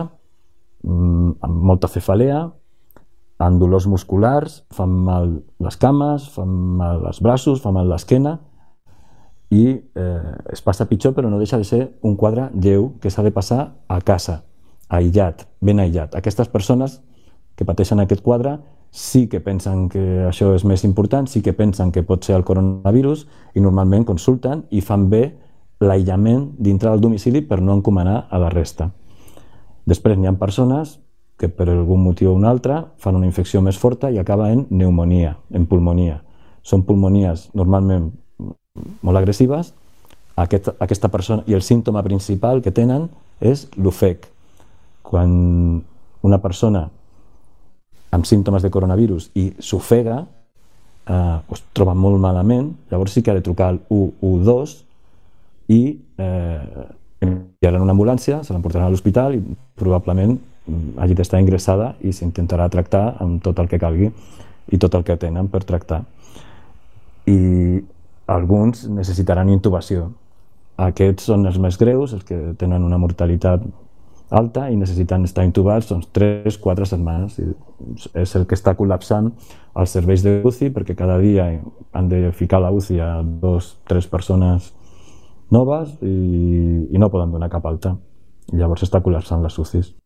amb molta cefalea, amb dolors musculars, fan mal les cames, fan mal els braços, fan mal l'esquena i eh, es passa pitjor, però no deixa de ser un quadre lleu que s'ha de passar a casa, aïllat, ben aïllat. Aquestes persones que pateixen aquest quadre sí que pensen que això és més important, sí que pensen que pot ser el coronavirus i normalment consulten i fan bé l'aïllament dintre del domicili per no encomanar a la resta. Després n'hi ha persones que per algun motiu o un altre fan una infecció més forta i acaba en pneumonia, en pulmonia. Són pulmonies normalment molt agressives. Aquest, aquesta persona, i el símptoma principal que tenen és l'ofec. Quan una persona amb símptomes de coronavirus i s'ofega, eh, es troba molt malament, llavors sí que ha de trucar al u u dos i eh, enviaran una ambulància, se l'emportaran a l'hospital i probablement hagi d'estar ingressada i s'intentarà tractar amb tot el que calgui i tot el que tenen per tractar. I alguns necessitaran intubació. Aquests són els més greus, els que tenen una mortalitat alta i necessiten estar intubats doncs, tres a quatre setmanes. I és el que està col·lapsant els serveis de U C I, perquè cada dia han de ficar a la U C I a dos o tres persones noves i, i no poden donar cap alta. Llavors està col·lapsant les U C Is.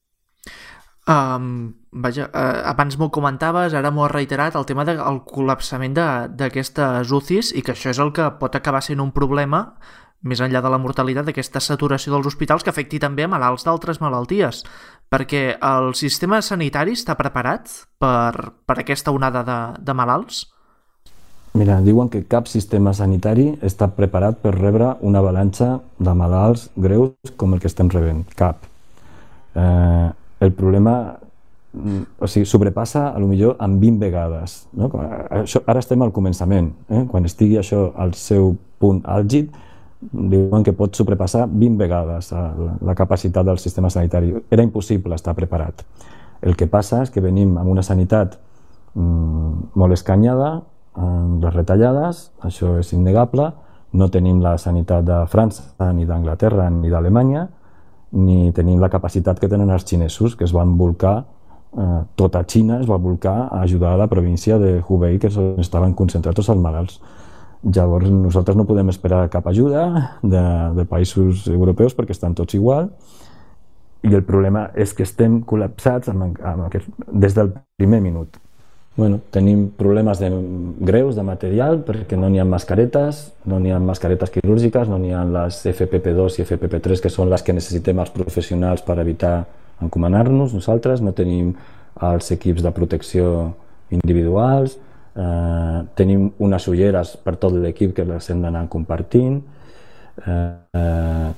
Um, vaja, uh, abans m'ho comentaves, ara m'ho has reiterat, el tema del col·lapsament d'aquestes U C Is, i que això és el que pot acabar sent un problema més enllà de la mortalitat, d'aquesta saturació dels hospitals, que afecti també a malalts d'altres malalties, perquè el sistema sanitari està preparat per, per aquesta onada de, de malalts? Mira, diuen que cap sistema sanitari està preparat per rebre una avalanxa de malalts greus com el que estem rebent, cap. Eh, el problema, o sigui, sobrepassa a lo millor en vint vegades, no? Això, ara estem al començament, eh? Quan estigui això al seu punt àlgid, diuen que pot sobrepassar vint vegades la capacitat del sistema sanitari. Era impossible estar preparat. El que passa és que venim amb una sanitat mmm, molt escanyada, amb les retallades, això és innegable, no tenim la sanitat de França, ni d'Anglaterra, ni d'Alemanya, ni tenim la capacitat que tenen els xinesos, que es van volcar, eh, tota Xina es va volcar a ajudar a la província de Hubei, que estaven concentrats tots els malalts. Llavors nosaltres no podem esperar cap ajuda de, de països europeus perquè estan tots igual, i el problema és que estem col·lapsats amb, amb aquest, des del primer minut. Bueno, tenim problemes de, greus de material perquè no n'hi ha mascaretes, no n'hi ha mascaretes quirúrgiques, no n'hi ha les F P P dos i F P P tres, que són les que necessitem els professionals per evitar encomanar-nos nosaltres, no tenim els equips de protecció individuals, eh, tenim unes ulleres per tot l'equip que les hem d'anar compartint, eh, eh,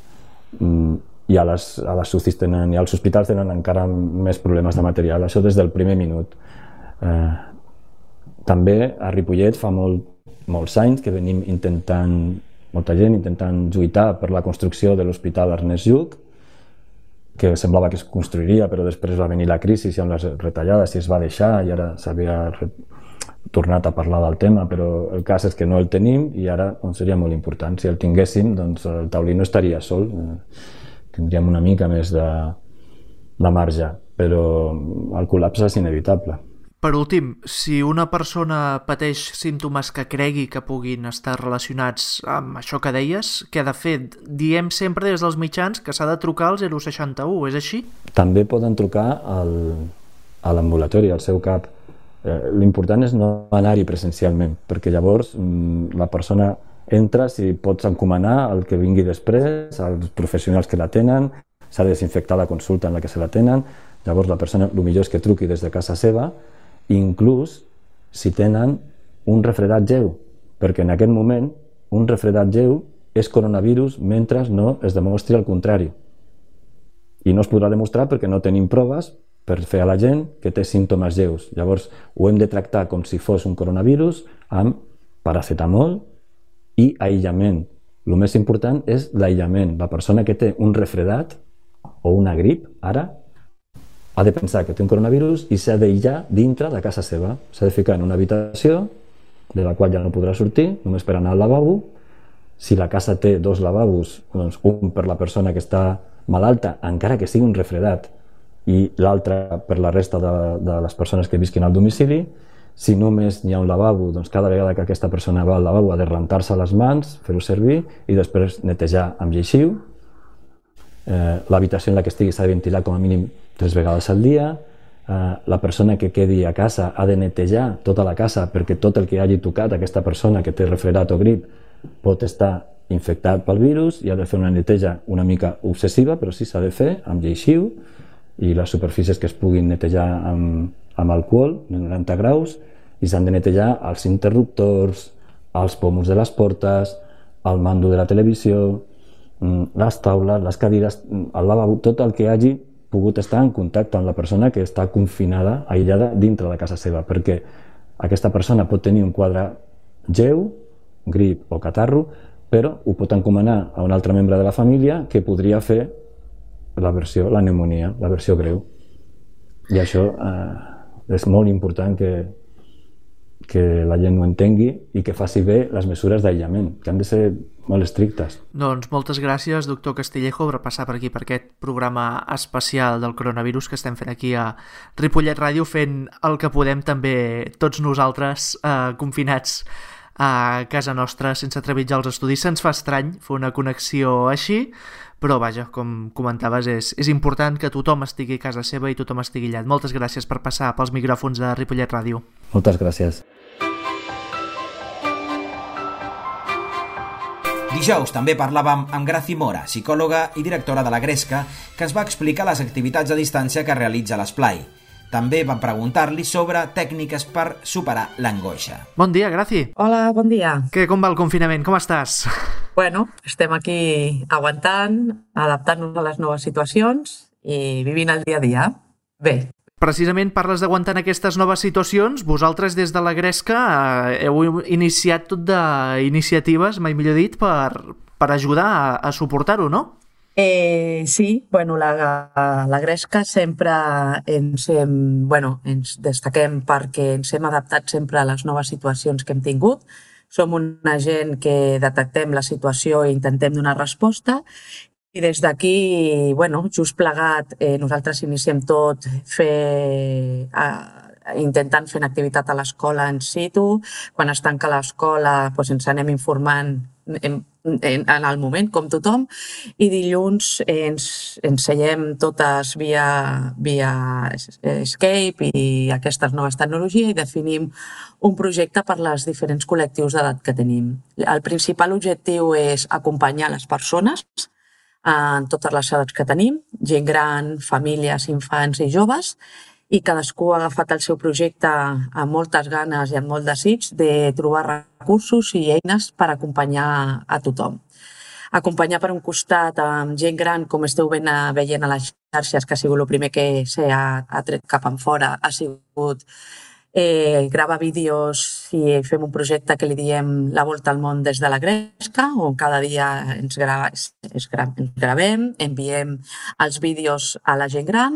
i a les, a les U C Is tenen, i als hospitals tenen encara més problemes de material, això des del primer minut. Eh, també a Ripollet fa molt, molts anys que venim intentant, molta gent intentant lluitar per la construcció de l'Hospital Ernest Lluch, que semblava que es construiria, però després va venir la crisi i amb les retallades i es va deixar i ara s'havia tornat a parlar del tema, però el cas és que no el tenim i ara doncs, seria molt important. Si el tinguéssim, doncs el taulí no estaria sol, tindríem una mica més de, de marge, però el col·lapse és inevitable. Per últim, si una persona pateix símptomes que cregui que puguin estar relacionats amb això que deies, què ha de fer? Diem sempre des dels mitjans que s'ha de trucar al zero seixanta u, és així? També poden trucar al, a l'ambulatori, al seu cap. Eh, l'important és no anar-hi presencialment, perquè llavors la persona entra, si pots encomanar el que vingui després, als professionals que la tenen, s'ha de desinfectar la consulta en la que se la tenen, llavors la persona, el millor és que truqui des de casa seva, inclús si tenen un refredat lleu, perquè en aquest moment un refredat lleu és coronavirus mentre no es demostri el contrari. I no es podrà demostrar perquè no tenim proves per fer a la gent que té símptomes lleus. Llavors ho hem de tractar com si fos un coronavirus amb paracetamol i aïllament. El més important és l'aïllament. La persona que té un refredat o una grip, ara, ha de pensar que té un coronavirus i s'ha d'aïllar dintre de casa seva. S'ha de ficar en una habitació de la qual ja no podrà sortir, només per anar al lavabo. Si la casa té dos lavabos, doncs un per la persona que està malalta, encara que sigui un refredat, i l'altre per la resta de, de les persones que visquin al domicili. Si només hi ha un lavabo, doncs cada vegada que aquesta persona va al lavabo ha de rentar-se les mans, fer-ho servir i després netejar amb lleixiu. Eh, l'habitació en la que estigui s'ha de ventilar com a mínim tres vegades al dia. Eh, la persona que quedi a casa ha de netejar tota la casa perquè tot el que hagi tocat aquesta persona que té refredat o grip pot estar infectat pel virus i ha de fer una neteja una mica obsessiva, però sí s'ha de fer amb lleixiu i les superfícies que es puguin netejar amb, amb alcohol de noranta graus, i s'han de netejar els interruptors, els pomos de les portes, el mando de la televisió, les taules, les cadires, el lavabo, tot el que hagi pogut estar en contacte amb la persona que està confinada, aïllada dintre de casa seva, perquè aquesta persona pot tenir un quadre lleu, grip o catarro, però ho pot encomanar a un altre membre de la família que podria fer la versió, la pneumònia, la versió greu. I això eh, és molt important que, que la gent ho entengui i que faci bé les mesures d'aïllament, que han de ser molt estrictes. Doncs moltes gràcies, doctor Castillejo, per passar per aquí, per aquest programa especial del coronavirus que estem fent aquí a Ripollet Ràdio, fent el que podem també tots nosaltres eh, confinats a casa nostra sense trepitjar els estudis. Se'ns fa estrany fer una connexió així, però vaja, com comentaves, és, és important que tothom estigui a casa seva i tothom estigui aïllat. Moltes gràcies per passar pels micròfons de Ripollet Ràdio. Moltes gràcies. Dijous també parlàvem amb Graci Mora, psicòloga i directora de la Gresca, que ens va explicar les activitats a distància que realitza l'Esplai. També vam preguntar-li sobre tècniques per superar l'angoixa. Bon dia, Graci. Hola, bon dia. Què, com va el confinament? Com estàs? Bueno, estem aquí aguantant, adaptant-nos a les noves situacions i vivint el dia a dia. Bé. Precisament parles d'aguantar aquestes noves situacions. Vosaltres des de la Gresca eh, heu iniciat tot d'iniciatives, mai millor dit, per, per ajudar a, a suportar-ho, no? Eh, sí, bueno, la, la Gresca sempre ens, hem, bueno, ens destaquem perquè ens hem adaptat sempre a les noves situacions que hem tingut. Som una gent que detectem la situació i intentem donar resposta. I des d'aquí, bueno, just plegat, eh, nosaltres iniciem tot fer, eh, intentant fer activitat a l'escola en situ. Quan es tanca l'escola, doncs ens anem informant en, en, en el moment, com tothom, i dilluns ens, ens seiem totes via, via Skype i aquestes noves tecnologies i definim un projecte per als diferents col·lectius d'edat que tenim. El principal objectiu és acompanyar les persones en totes les edats que tenim, gent gran, famílies, infants i joves, i cadascú ha agafat el seu projecte amb moltes ganes i amb molt desig de trobar recursos i eines per acompanyar a tothom. Acompanyar per un costat amb gent gran, com esteu ben veient a les xarxes, que ha sigut el primer que s'ha tret cap enfora, ha sigut Eh, grava vídeos i fem un projecte que li diem La Volta al Món des de la Gresca, on cada dia ens, grava, es, es gra, ens gravem, enviem els vídeos a la gent gran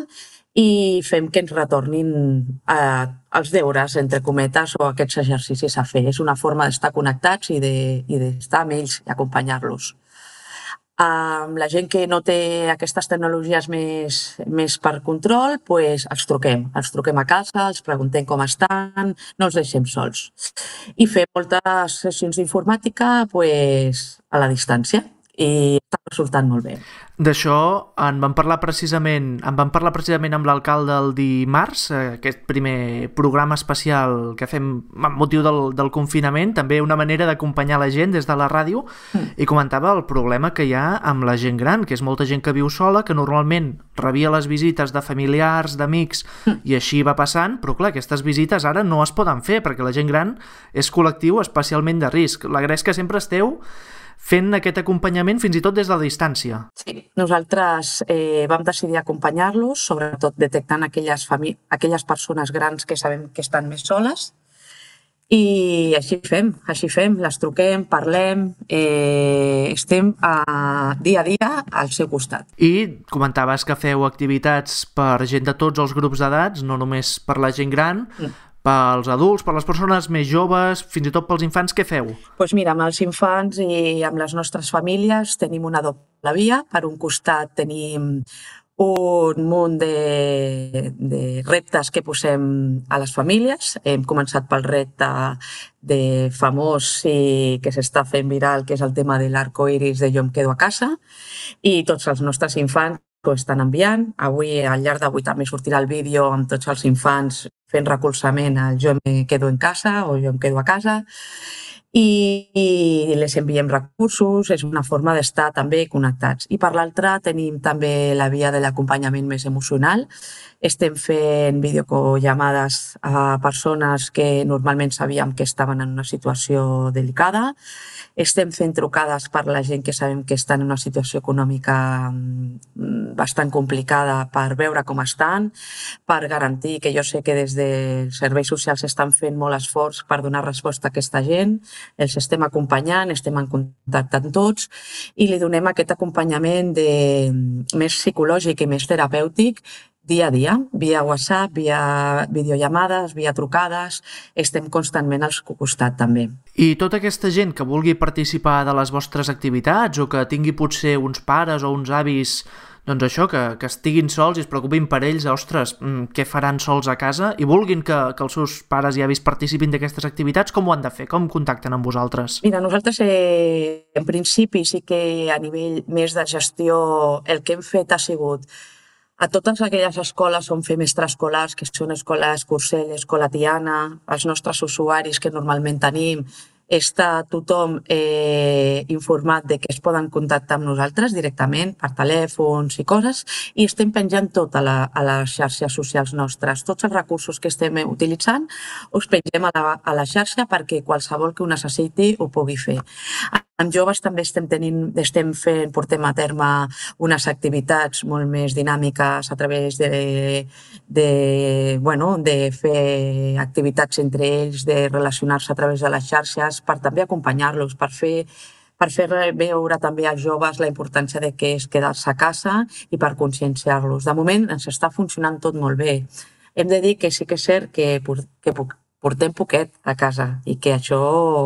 i fem que ens retornin eh, els deures, entre cometes, o aquests exercicis a fer. És una forma d'estar connectats i d'estar amb ells i acompanyar-los. Amb la gent que no té aquestes tecnologies més, més per control, doncs els truquem. Els truquem a casa, els preguntem com estan, no els deixem sols. I fem moltes sessions d'informàtica doncs, a la distància i està resultant molt bé. D'això en vam parlar precisament, en vam parlar precisament amb l'alcalde el dimarts, aquest primer programa especial que fem amb motiu del, del confinament, també una manera d'acompanyar la gent des de la ràdio, mm. i comentava el problema que hi ha amb la gent gran, que és molta gent que viu sola, que normalment rebia les visites de familiars, d'amics, mm. i així va passant, però clar, aquestes visites ara no es poden fer, perquè la gent gran és col·lectiu especialment de risc. La Gresca sempre esteu fent aquest acompanyament fins i tot des de la distància. Sí, nosaltres eh, vam decidir acompanyar-los, sobretot detectant aquelles, aquelles persones grans que sabem que estan més soles, i així fem, així fem, les truquem, parlem, eh, estem a, dia a dia al seu costat. I comentaves que feu activitats per gent de tots els grups d'edats, no només per la gent gran, mm. pels adults, per les persones més joves, fins i tot pels infants, què feu? Doncs mira, amb els infants i amb les nostres famílies tenim una doble via. Per un costat tenim un munt de, de reptes que posem a les famílies. Hem començat pel repte de famós i que s'està fent viral, que és el tema de l'arcoiris de Jo em quedo a casa, i tots els nostres infants ho estan enviant. Avui, al llarg d'avui, també sortirà el vídeo amb tots els infants fent recolzament al Jo me quedo en casa o Jo em quedo a casa, i, i les enviem recursos. És una forma d'estar també connectats. I per l'altra tenim també la via de l'acompanyament més emocional. Estem fent videollamades a persones que normalment sabíem que estaven en una situació delicada. Estem fent trucades per la gent que sabem que estan en una situació econòmica bastant complicada, per veure com estan, per garantir que jo sé que des dels serveis socials estan fent molt esforç per donar resposta a aquesta gent. Els estem acompanyant, estem en contacte amb tots i li donem aquest acompanyament de, més psicològic i més terapèutic dia a dia, via WhatsApp, via videollamades, via trucades, estem constantment al costat també. I tota aquesta gent que vulgui participar de les vostres activitats o que tingui potser uns pares o uns avis, doncs això, que, que estiguin sols i es preocupin per ells, ostres, què faran sols a casa, i vulguin que, que els seus pares i avis participin d'aquestes activitats, com ho han de fer? Com contacten amb vosaltres? Mira, nosaltres eh, en principi sí que a nivell més de gestió el que hem fet ha sigut a totes aquelles escoles on fem extraescolars, que són escoles Cursell, Escola Tiana, els nostres usuaris que normalment tenim, està tothom eh, informat de que es poden contactar amb nosaltres directament per telèfons i coses, i estem penjant tot a, la, a les xarxes socials nostres. Tots els recursos que estem utilitzant els pengem a la, a la xarxa perquè qualsevol que ho necessiti ho pugui fer. Amb joves també estem tenint, estem fent, portem a terme unes activitats molt més dinàmiques a través de, de, bueno, de fer activitats entre ells, de relacionar-se a través de les xarxes per també acompanyar-los, per fer, per fer veure també als joves la importància de què és quedar-se a casa i per conscienciar-los. De moment ens està funcionant tot molt bé. Hem de dir que sí que és cert que, que portem poquet a casa i que això,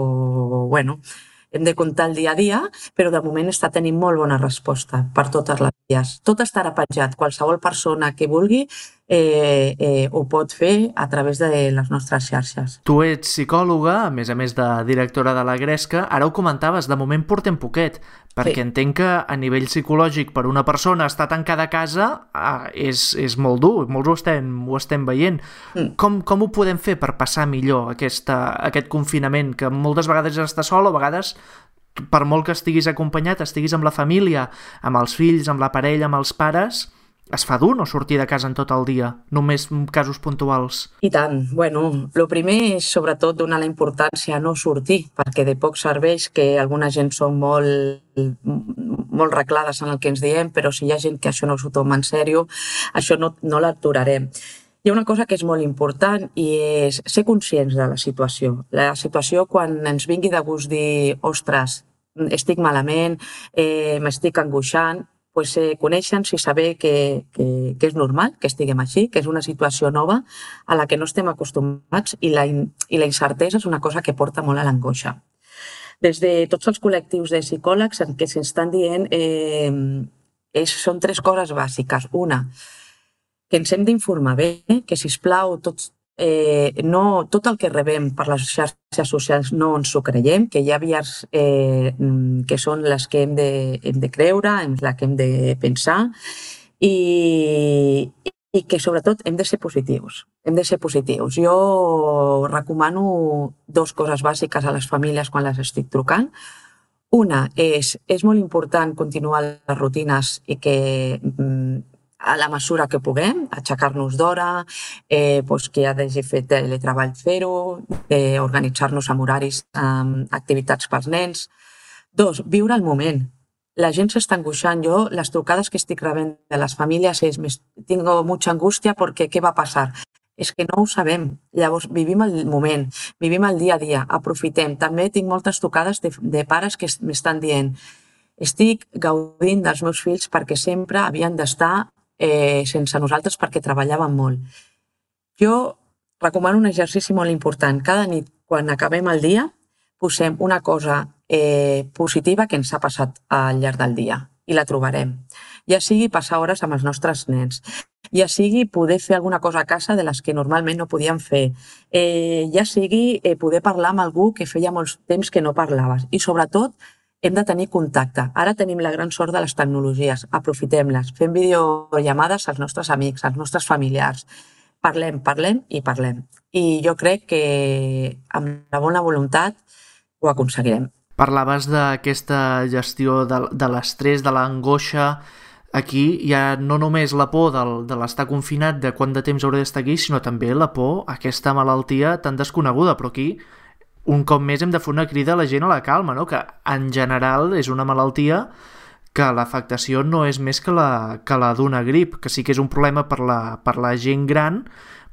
bueno, hem de comptar el dia a dia, però de moment està tenint molt bona resposta per totes les vies. Tot estarà penjat. Qualsevol persona que vulgui eh, eh, ho pot fer a través de les nostres xarxes. Tu ets psicòloga, a més a més de directora de la Gresca. Ara ho comentaves, de moment portem poquet, perquè sí. Entenc que a nivell psicològic per una persona estar tancada a casa eh, és, és molt dur, molts ho estem, ho estem veient. Mm. Com, com ho podem fer per passar millor aquesta, aquest confinament, que moltes vegades és estar sol o a vegades, per molt que estiguis acompanyat, estiguis amb la família, amb els fills, amb la parella, amb els pares, es fa dur no sortir de casa en tot el dia, només en casos puntuals. I tant. Bueno, el primer és sobretot donar la importància a no sortir, perquè de poc serveix que alguna gent són molt, molt reclades en el que ens diem, però si hi ha gent que això no s'ho toma en sèrio, això no, no l'aturarem. Hi ha una cosa que és molt important i és ser conscients de la situació. La situació quan ens vingui de gust dir ostres, estic malament, eh, m'estic angoixant, pues, eh, conèixer-nos i saber que, que, que és normal que estiguem així, que és una situació nova a la que no estem acostumats i la, i la incertesa és una cosa que porta molt a l'angoixa. Des de tots els col·lectius de psicòlegs en què s'estan dient eh, és, són tres coses bàsiques. Una, que ens hem d'informar bé, que sisplau tots Eh, no, tot el que rebem per les xarxes socials no ens ho creiem, que hi ha vies eh, que són les que hem de, hem de creure, les que hem de pensar i, i que sobretot hem de ser positius. Hem de ser positius. Jo recomano dues coses bàsiques a les famílies quan les estic trucant. Una és, és molt important continuar les rutines i que a la mesura que puguem, aixecar-nos d'hora, eh, doncs que ha d'hagi fet teletreball fer-ho, eh, organitzar-nos amb horaris, amb activitats pels nens. Dos, viure el moment. La gent s'està angoixant. Jo, les trucades que estic rebent de les famílies és tengo mucha angustia perquè què va passar? És que no ho sabem. Llavors, vivim el moment, vivim el dia a dia, aprofitem. També tinc moltes trucades de, de pares que m'estan dient estic gaudint dels meus fills perquè sempre havien d'estar Eh, sense nosaltres perquè treballàvem molt. Jo recomano un exercici molt important. Cada nit, quan acabem el dia, posem una cosa eh, positiva que ens ha passat al llarg del dia i la trobarem. Ja sigui passar hores amb els nostres nens, ja sigui poder fer alguna cosa a casa de les que normalment no podíem fer, eh, ja sigui eh, poder parlar amb algú que feia molt temps que no parlaves i sobretot hem de tenir contacte. Ara tenim la gran sort de les tecnologies, aprofitem-les, fem videollamades als nostres amics, als nostres familiars. Parlem, parlem i parlem. I jo crec que amb la bona voluntat ho aconseguirem. Parlaves d'aquesta gestió de, de l'estrès, de l'angoixa. Aquí hi ha no només la por del, de l'estar confinat, de quant de temps hauré d'estar aquí, sinó també la por a aquesta malaltia tan desconeguda, però aquí un cop més hem de fer una crida a la gent a la calma, no? Que en general és una malaltia que l'afectació no és més que la, que la d'una grip, que sí que és un problema per la, per la gent gran,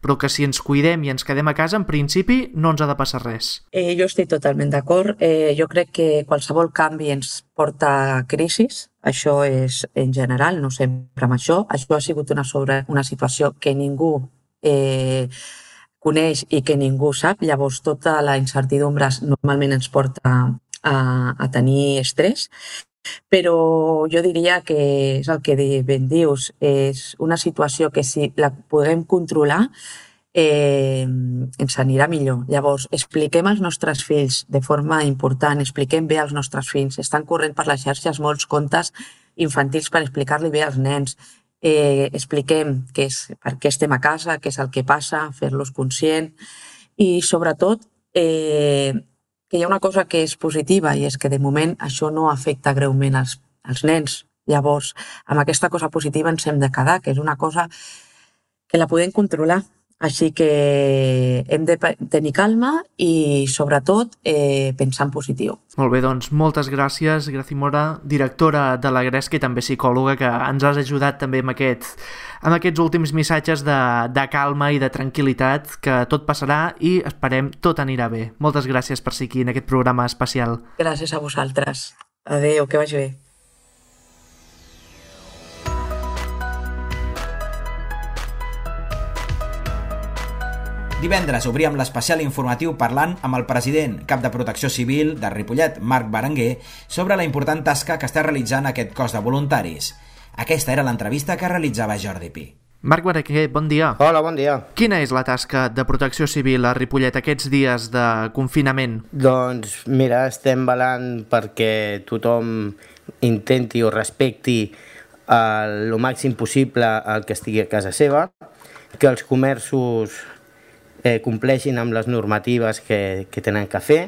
però que si ens cuidem i ens quedem a casa, en principi no ens ha de passar res. Eh, jo estic totalment d'acord. Eh, jo crec que qualsevol canvi ens porta a crisis. Això és en general, no sempre amb això. Això ha sigut una, sobre, una situació que ningú eh, coneix i que ningú sap. Llavors, tota la incertidumbre normalment ens porta a, a tenir estrès. Però jo diria que és el que ben dius, és una situació que si la podem controlar eh, ens anirà millor. Llavors, expliquem als nostres fills de forma important, expliquem bé als nostres fills. Estan corrent per les xarxes molts contes infantils per explicar-li bé als nens. Eh, expliquem què és, per què estem a casa, què és el que passa, fer-los conscient i sobretot eh, que hi ha una cosa que és positiva i és que de moment això no afecta greument als, als nens. Llavors, amb aquesta cosa positiva ens hem de quedar, que és una cosa que la podem controlar. Així que hem de tenir calma i, sobretot, eh, pensar en positiu. Molt bé, doncs moltes gràcies, Graci Mora, directora de la Gresca i també psicòloga, que ens has ajudat també amb, aquest, amb aquests últims missatges de, de calma i de tranquil·litat, que tot passarà i esperem tot anirà bé. Moltes gràcies per ser aquí en aquest programa especial. Gràcies a vosaltres. Adéu, que vagi bé. Divendres obríem l'especial informatiu parlant amb el president, cap de Protecció Civil de Ripollet, Marc Berenguer, sobre la important tasca que està realitzant aquest cos de voluntaris. Aquesta era l'entrevista que realitzava Jordi Pi. Marc Berenguer, bon dia. Hola, bon dia. Quina és la tasca de Protecció Civil a Ripollet aquests dies de confinament? Doncs mira, estem velant perquè tothom intenti o respecti el, el màxim possible el que estigui a casa seva, que els comerços Eh, compleixin amb les normatives que, que tenen que fer.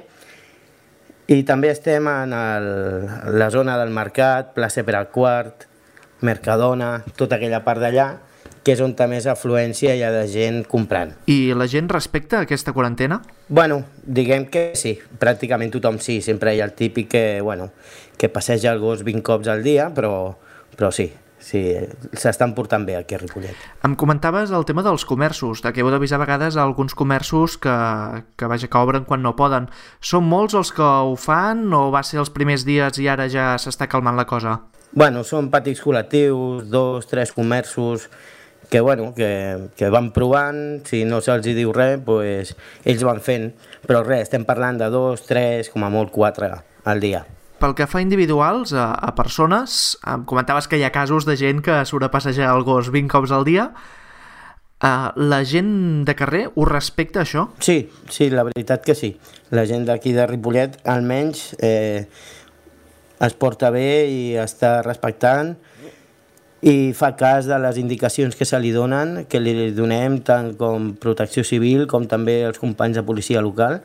I també estem en el, la zona del mercat, plaça Pere el Quart, Mercadona, tota aquella part d'allà, que és on més afluència hi ha de gent comprant. I la gent respecta aquesta quarantena? Bueno, diguem que sí, pràcticament tothom sí. Sempre hi ha el típic que, bueno, que passeja el gos vint cops al dia, però, però sí. Sí, s'estan portant bé aquí a Ripollet. Em comentaves el tema dels comerços, de que heu d'avisar a vegades a alguns comerços que, que, vaja, que obren quan no poden. Són molts els que ho fan o va ser els primers dies i ara ja s'està calmant la cosa? Bueno, són petits col·lectius, dos, tres comerços que, bueno, que, que van provant, si no se'ls diu res, pues, ells van fent, però res, estem parlant de dos, tres, com a molt quatre al dia. Pel que fa a individuals, a, a persones, em comentaves que hi ha casos de gent que surt a passejar el gos vint cops al dia. Uh, la gent de carrer ho respecta, això? Sí, sí, la veritat que sí. La gent d'aquí de Ripollet, almenys, eh, es porta bé i està respectant i fa cas de les indicacions que se li donen, que li donem tant com Protecció Civil com també els companys de policia local.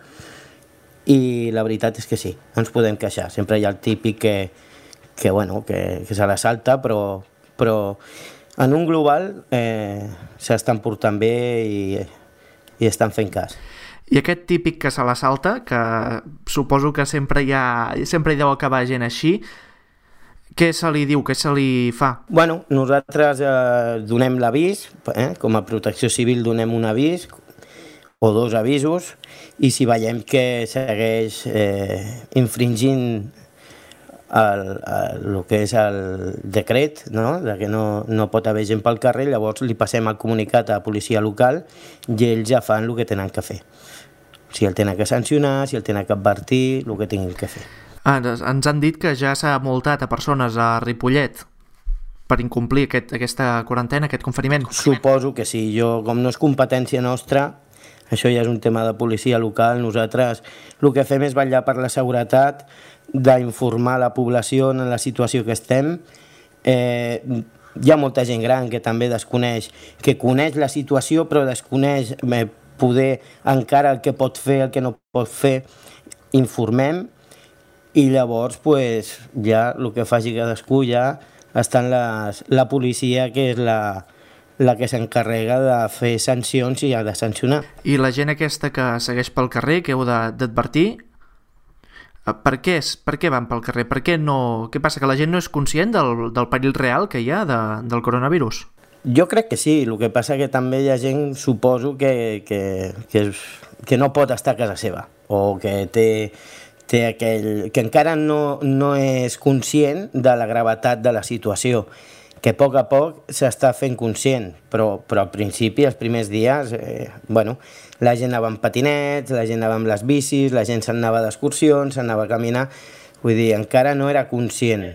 I la veritat és que sí, no ens podem queixar. Sempre hi ha el típic que, que, bueno, que, que se la salta, però, però en un global eh, s'estan portant bé i, i estan fent cas. I aquest típic que se la salta, que suposo que sempre hi, ha, sempre hi deu acabar gent així, què se li diu, què se li fa? Bueno, nosaltres eh, donem l'avís, eh, com a Protecció Civil donem un avís, o dos avisos, i si veiem que segueix eh, infringint el, el, el que és el decret, no? De que no, no pot haver gent pel carrer, llavors li passem el comunicat a la policia local i ells ja fan el que tenen que fer. Si el tenen que sancionar, si el tenen que advertir, el que tinguin que fer. Ah, ens han dit que ja s'ha multat a persones a Ripollet per incomplir aquest, aquesta quarantena, aquest confinament. Suposo que sí. Jo, com no és competència nostra, això ja és un tema de policia local. Nosaltres el que fem és vetllar per la seguretat, d'informar la població en la situació que estem. Eh, hi ha molta gent gran que també desconeix, que coneix la situació però desconeix eh, poder encara el que pot fer, el que no pot fer. Informem i llavors pues, ja el que faci cadascú ja està en les, la policia, que és la la que s'encarrega de fer sancions i ha de sancionar. I la gent aquesta que segueix pel carrer, que heu d'advertir, per què, és, per què van pel carrer? Per què no? Què passa, que la gent no és conscient del, del perill real que hi ha de, del coronavirus? Jo crec que sí, el que passa que també hi ha gent, suposo, que, que, que, és, que no pot estar a casa seva, o que té, té aquell, que encara no, no és conscient de la gravetat de la situació, que a poc a poc s'està fent conscient, però, però al principi, els primers dies, eh, bueno, la gent anava amb patinets, la gent anava amb les bicis, la gent s'anava d'excursions, s'anava a caminar, vull dir, encara no era conscient.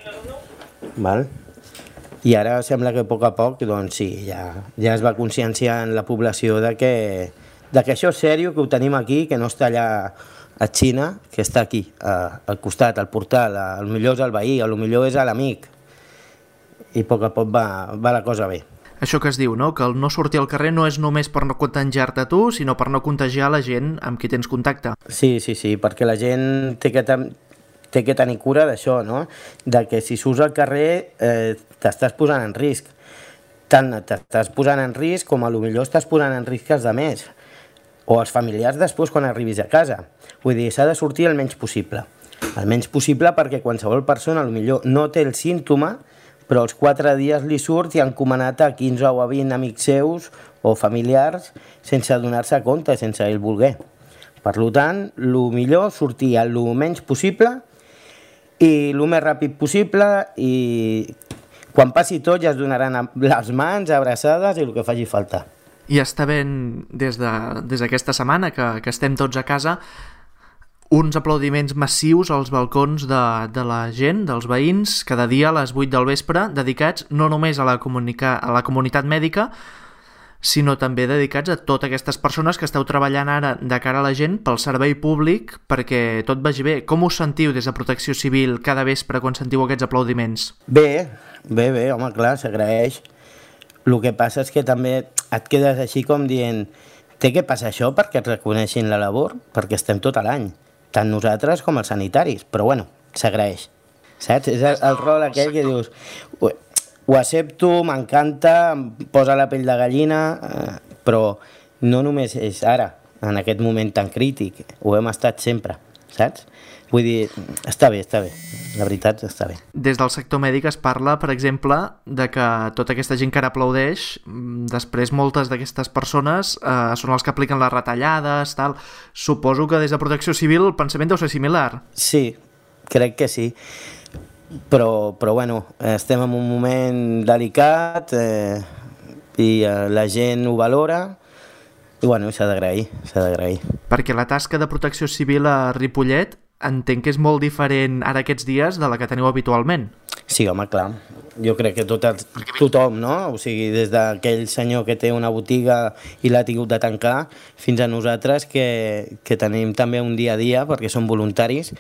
Val? I ara sembla que a poc a poc, doncs sí, ja, ja es va conscienciar en la població de que, de que això és sèrio, que ho tenim aquí, que no està allà a Xina, que està aquí, a, al costat, al portal, a, a lo millor és el veí, a lo millor és l'amic, i a poc a poc va, va la cosa bé. Això que es diu, no? Que el no sortir al carrer no és només per no contagiar-te tu, sinó per no contagiar la gent amb qui tens contacte. Sí, sí, sí, perquè la gent té que, té que tenir cura d'això, no? De que si surts al carrer eh, t'estàs posant en risc. Tant t'estàs posant en risc com a lo millor estàs posant en risc els altres, o els familiars després quan arribis a casa. Vull dir, s'ha de sortir el menys possible. El menys possible perquè qualsevol persona a lo millor no té el símptoma, però els quatre dies li surt i ha encomanat a quinze o a vint amics seus o familiars sense adonar-se compte, sense ell voler. Per tant, el millor sortir el menys possible i el més ràpid possible, i quan passi tot ja es donaran les mans, abraçades i el que faci falta. I està ben, des d'aquesta setmana que, que estem tots a casa, uns aplaudiments massius als balcons de, de la gent, dels veïns, cada dia a les vuit del vespre, dedicats no només a la, comunica, a la comunitat mèdica, sinó també dedicats a totes aquestes persones que esteu treballant ara de cara a la gent pel servei públic perquè tot vagi bé. Com us sentiu des de Protecció Civil cada vespre quan sentiu aquests aplaudiments? Bé, bé, bé, home, clar, s'agraeix. El que passa és que també et quedes així com dient té que passar això perquè et reconeixin la labor, perquè estem tot l'any, tant nosaltres com els sanitaris, però bueno, s'agraeix, saps? És el, el rol aquell que dius ho accepto, m'encanta, em posa la pell de gallina, eh, però no només és ara, en aquest moment tan crític, ho hem estat sempre, saps? Vull dir, està bé, està bé, la veritat està bé. Des del sector mèdic es parla, per exemple, de que tota aquesta gent que ara aplaudeix, després moltes d'aquestes persones eh, són els que apliquen les retallades, tal. Suposo que des de Protecció Civil el pensament deu ser similar. Sí, crec que sí. Però, però bueno, estem en un moment delicat eh, i eh, la gent ho valora i bueno, s'ha d'agrair, s'ha d'agrair. Perquè la tasca de Protecció Civil a Ripollet entenc que és molt diferent ara aquests dies de la que teniu habitualment. Sí, home, clar. Jo crec que tot el, tothom, no? O sigui, des d'aquell senyor que té una botiga i l'ha tingut de tancar, fins a nosaltres que, que tenim també un dia a dia, perquè som voluntaris,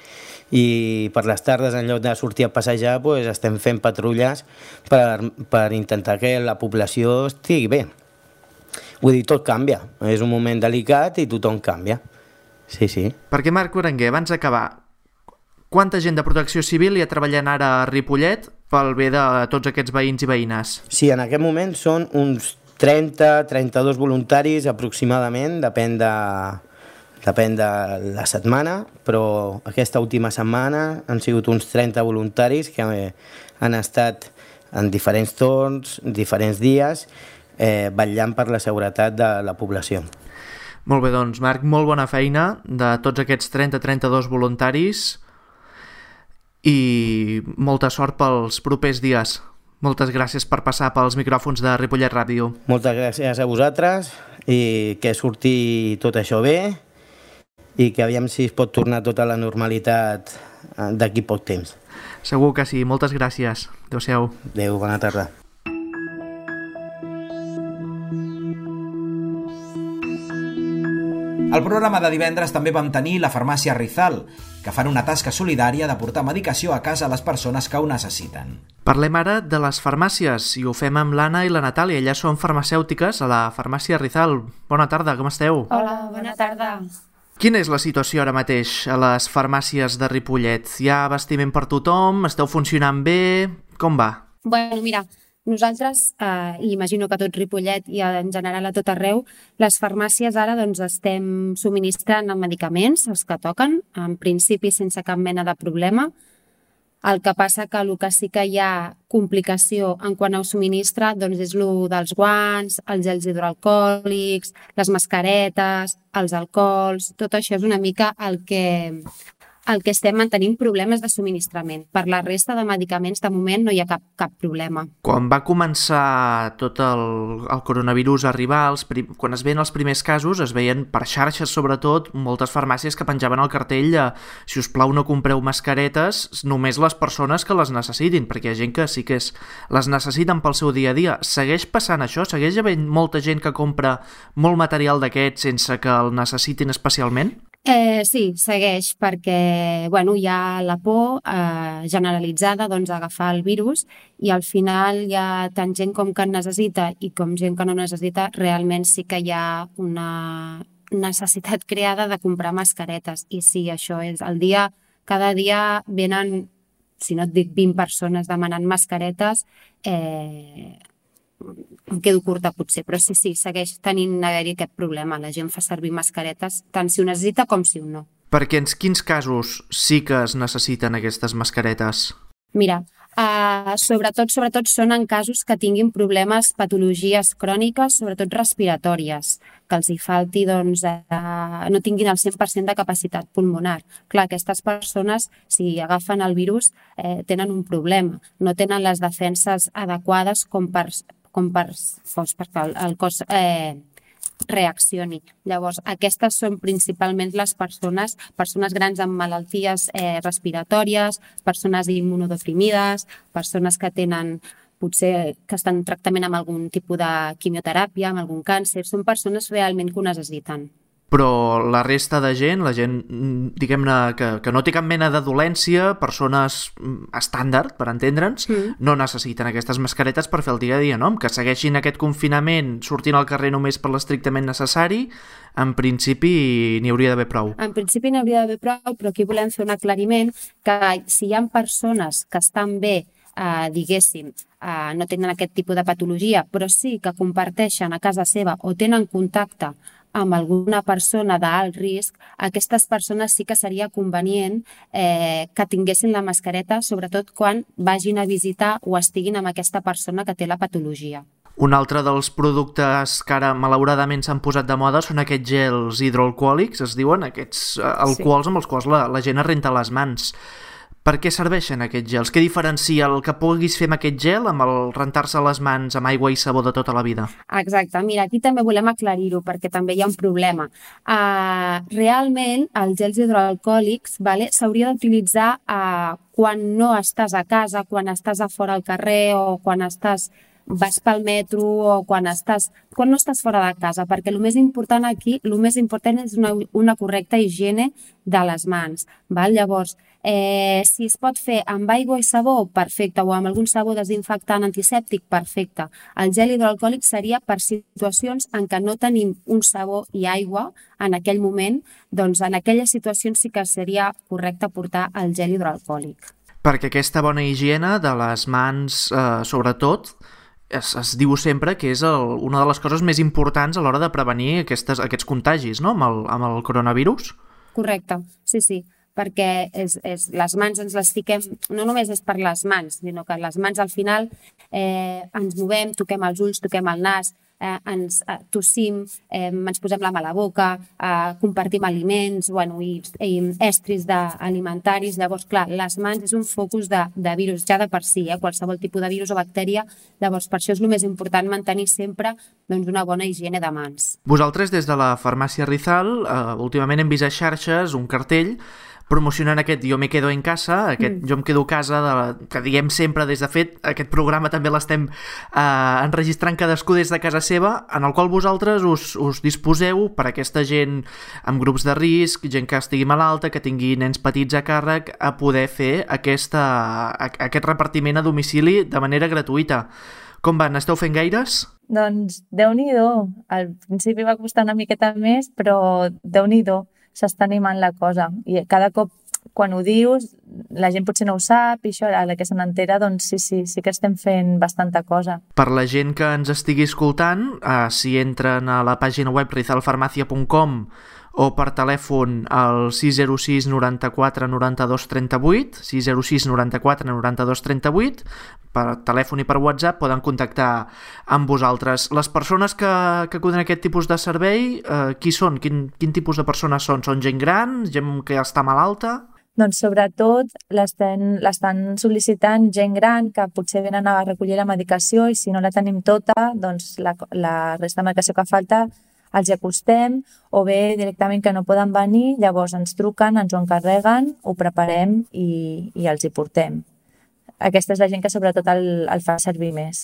i per les tardes, en lloc de sortir a passejar, pues, estem fent patrulles per, per intentar que la població estigui bé. Vull dir, tot canvia. És un moment delicat i tothom canvia. Sí, sí. Perquè, Marc Berenguer, abans d'acabar, quanta gent de Protecció Civil hi ha treballant ara a Ripollet pel bé de tots aquests veïns i veïnes? Sí, en aquest moment són uns trenta a trenta-dos voluntaris aproximadament, depèn de, depèn de la setmana, però aquesta última setmana han sigut uns trenta voluntaris que han estat en diferents torns, diferents dies, eh, vetllant per la seguretat de la població. Molt bé, doncs, Marc, molt bona feina de tots aquests trenta a trenta-dos voluntaris i molta sort pels propers dies. Moltes gràcies per passar pels micròfons de Ripollet Ràdio. Moltes gràcies a vosaltres i que surti tot això bé i que aviam si es pot tornar tota la normalitat d'aquí poc temps. Segur que sí, moltes gràcies. Adéu-siau. Adéu, bona tarda. Al programa de divendres també vam tenir la farmàcia Rizal, que fan una tasca solidària de portar medicació a casa a les persones que ho necessiten. Parlem ara de les farmàcies i ho fem amb l'Anna i la Natàlia. Elles són farmacèutiques a la farmàcia Rizal. Bona tarda, com esteu? Hola, bona tarda. Quina és la situació ara mateix a les farmàcies de Ripollet? Hi ha abastiment per tothom? Esteu funcionant bé? Com va? Bueno, mira, nosaltres, eh, imagino que tot Ripollet i en general a tot arreu, les farmàcies ara doncs, estem subministrant medicaments, els que toquen, en principi sense cap mena de problema. El que passa que el que sí que hi ha complicació en quant a subministre doncs és el dels guants, els gels hidroalcohòlics, les mascaretes, els alcohols, tot això és una mica el que, el que estem mantenint problemes de subministrament. Per la resta de medicaments, de moment, no hi ha cap, cap problema. Quan va començar tot el, el coronavirus a arribar, els prim, quan es veien els primers casos, es veien per xarxes, sobretot, moltes farmàcies que penjaven el cartell de si us plau no compreu mascaretes, només les persones que les necessitin, perquè hi ha gent que sí que és, les necessiten pel seu dia a dia. Segueix passant això? Segueix havent molta gent que compra molt material d'aquest sense que el necessitin especialment? Eh, sí, segueix, perquè bueno, hi ha la por eh, generalitzada doncs, a agafar el virus i al final hi ha tant gent com que en necessita i com gent que no necessita, realment sí que hi ha una necessitat creada de comprar mascaretes. I sí, això és el dia, cada dia venen, si no et dic vint persones demanant mascaretes, eh, em quedo curta potser, però sí, sí, segueix tenint haver-hi aquest problema. La gent fa servir mascaretes tant si ho necessita com si ho no. Perquè en quins casos sí que es necessiten aquestes mascaretes? Mira, uh, sobretot, sobretot són en casos que tinguin problemes, patologies cròniques, sobretot respiratòries, que els hi falti, doncs, uh, no tinguin el cent per cent de capacitat pulmonar. Clar, aquestes persones, si agafen el virus, eh, tenen un problema. No tenen les defenses adequades com per com per, doncs, perquè el, el cos eh, reaccioni. Llavors, aquestes són principalment les persones, persones grans amb malalties eh, respiratòries, persones immunodeprimides, persones que tenen potser que estan en tractament amb algun tipus de quimioteràpia, amb algun càncer, són persones realment que ho necessiten. Però la resta de gent, la gent, diguem-ne, que, que no té cap mena de dolència, persones estàndard, per entendre'ns, mm. no necessiten aquestes mascaretes per fer el dia a dia, no? Que segueixin aquest confinament sortint al carrer només per l'estrictament necessari, en principi n'hi hauria d'haver prou. En principi n'hi hauria d'haver prou, però aquí volem fer un aclariment que si hi ha persones que estan bé, eh, diguéssim, eh, no tenen aquest tipus de patologia, però sí que comparteixen a casa seva o tenen contacte amb alguna persona d'alt risc, aquestes persones sí que seria convenient eh, que tinguessin la mascareta, sobretot quan vagin a visitar o estiguin amb aquesta persona que té la patologia. Un altre dels productes que ara malauradament s'han posat de moda són aquests gels hidroalcohòlics, es diuen, aquests alcohols sí. amb els quals la, la gent es renta les mans. Per què serveixen aquests gels? Què diferencia el que puguis fer amb aquest gel amb el rentar-se les mans amb aigua i sabó de tota la vida? Exacte. Mira, aquí també volem aclarir-ho perquè també hi ha un problema. Uh, realment, els gels hidroalcohòlics vale, s'hauria d'utilitzar uh, quan no estàs a casa, quan estàs a fora al carrer o quan estàs vas pel metro o quan estàs quan no estàs fora de casa, perquè el més important aquí, el més important és una, una correcta higiene de les mans. Val? Llavors, eh, si es pot fer amb aigua i sabó, perfecte, o amb algun sabó desinfectant antisèptic, perfecte. El gel hidroalcohòlic seria per situacions en què no tenim un sabó i aigua en aquell moment, doncs en aquelles situacions sí que seria correcte portar el gel hidroalcohòlic. Perquè aquesta bona higiene de les mans, eh, sobretot, Es, es diu sempre que és el, una de les coses més importants a l'hora de prevenir aquestes, aquests contagis, no?, amb el, amb el coronavirus. Correcte, sí, sí, perquè és, és, les mans ens les fiquem, no només és per les mans, sinó que les mans al final eh, ens movem, toquem els ulls, toquem el nas, eh, ens eh, tossim, eh, ens posem la mà a la boca, eh, compartim aliments, bueno, i, i estris alimentaris. Llavors, clar, les mans és un focus de, de virus ja de per si, eh, qualsevol tipus de virus o bactèria. Llavors, per això és el més important mantenir sempre doncs, una bona higiene de mans. Vosaltres, des de la farmàcia Rizal, eh, últimament hem vist a xarxes un cartell promocionant aquest Jo me quedo en casa, aquest mm. Jo em quedo a casa, de, que diem sempre des de fet, aquest programa també l'estem eh, enregistrant cadascú des de casa seva, en el qual vosaltres us, us disposeu per a aquesta gent amb grups de risc, gent que estigui malalta, que tingui nens petits a càrrec, a poder fer aquesta, aquest repartiment a domicili de manera gratuïta. Com va? N'esteu fent gaires? Doncs Déu-n'hi-do. Al principi va costar una miqueta més, però Déu-n'hi-do. S'està animant la cosa i cada cop quan ho dius la gent potser no ho sap i això a la que se n'entera doncs sí, sí, sí que estem fent bastanta cosa. Per la gent que ens estigui escoltant, eh, si entren a la pàgina web rizal farmacia punt com o per telèfon al sis zero sis noranta-quatre noranta-dos trenta-vuit, sis zero sis noranta-quatre noranta-dos trenta-vuit, per telèfon i per WhatsApp poden contactar amb vosaltres. Les persones que, que acuden a aquest tipus de servei, eh, qui són? Quin, quin tipus de persones són? Són gent gran? Gent que està malalta? Doncs sobretot l'estan l'estan sol·licitant gent gran que potser venen a recollir la medicació i si no la tenim tota, doncs la, la resta de medicació que falta els hi acostem, o bé directament que no poden venir, llavors ens truquen, ens ho encarreguen, ho preparem i, i els hi portem. Aquesta és la gent que sobretot el, el fa servir més.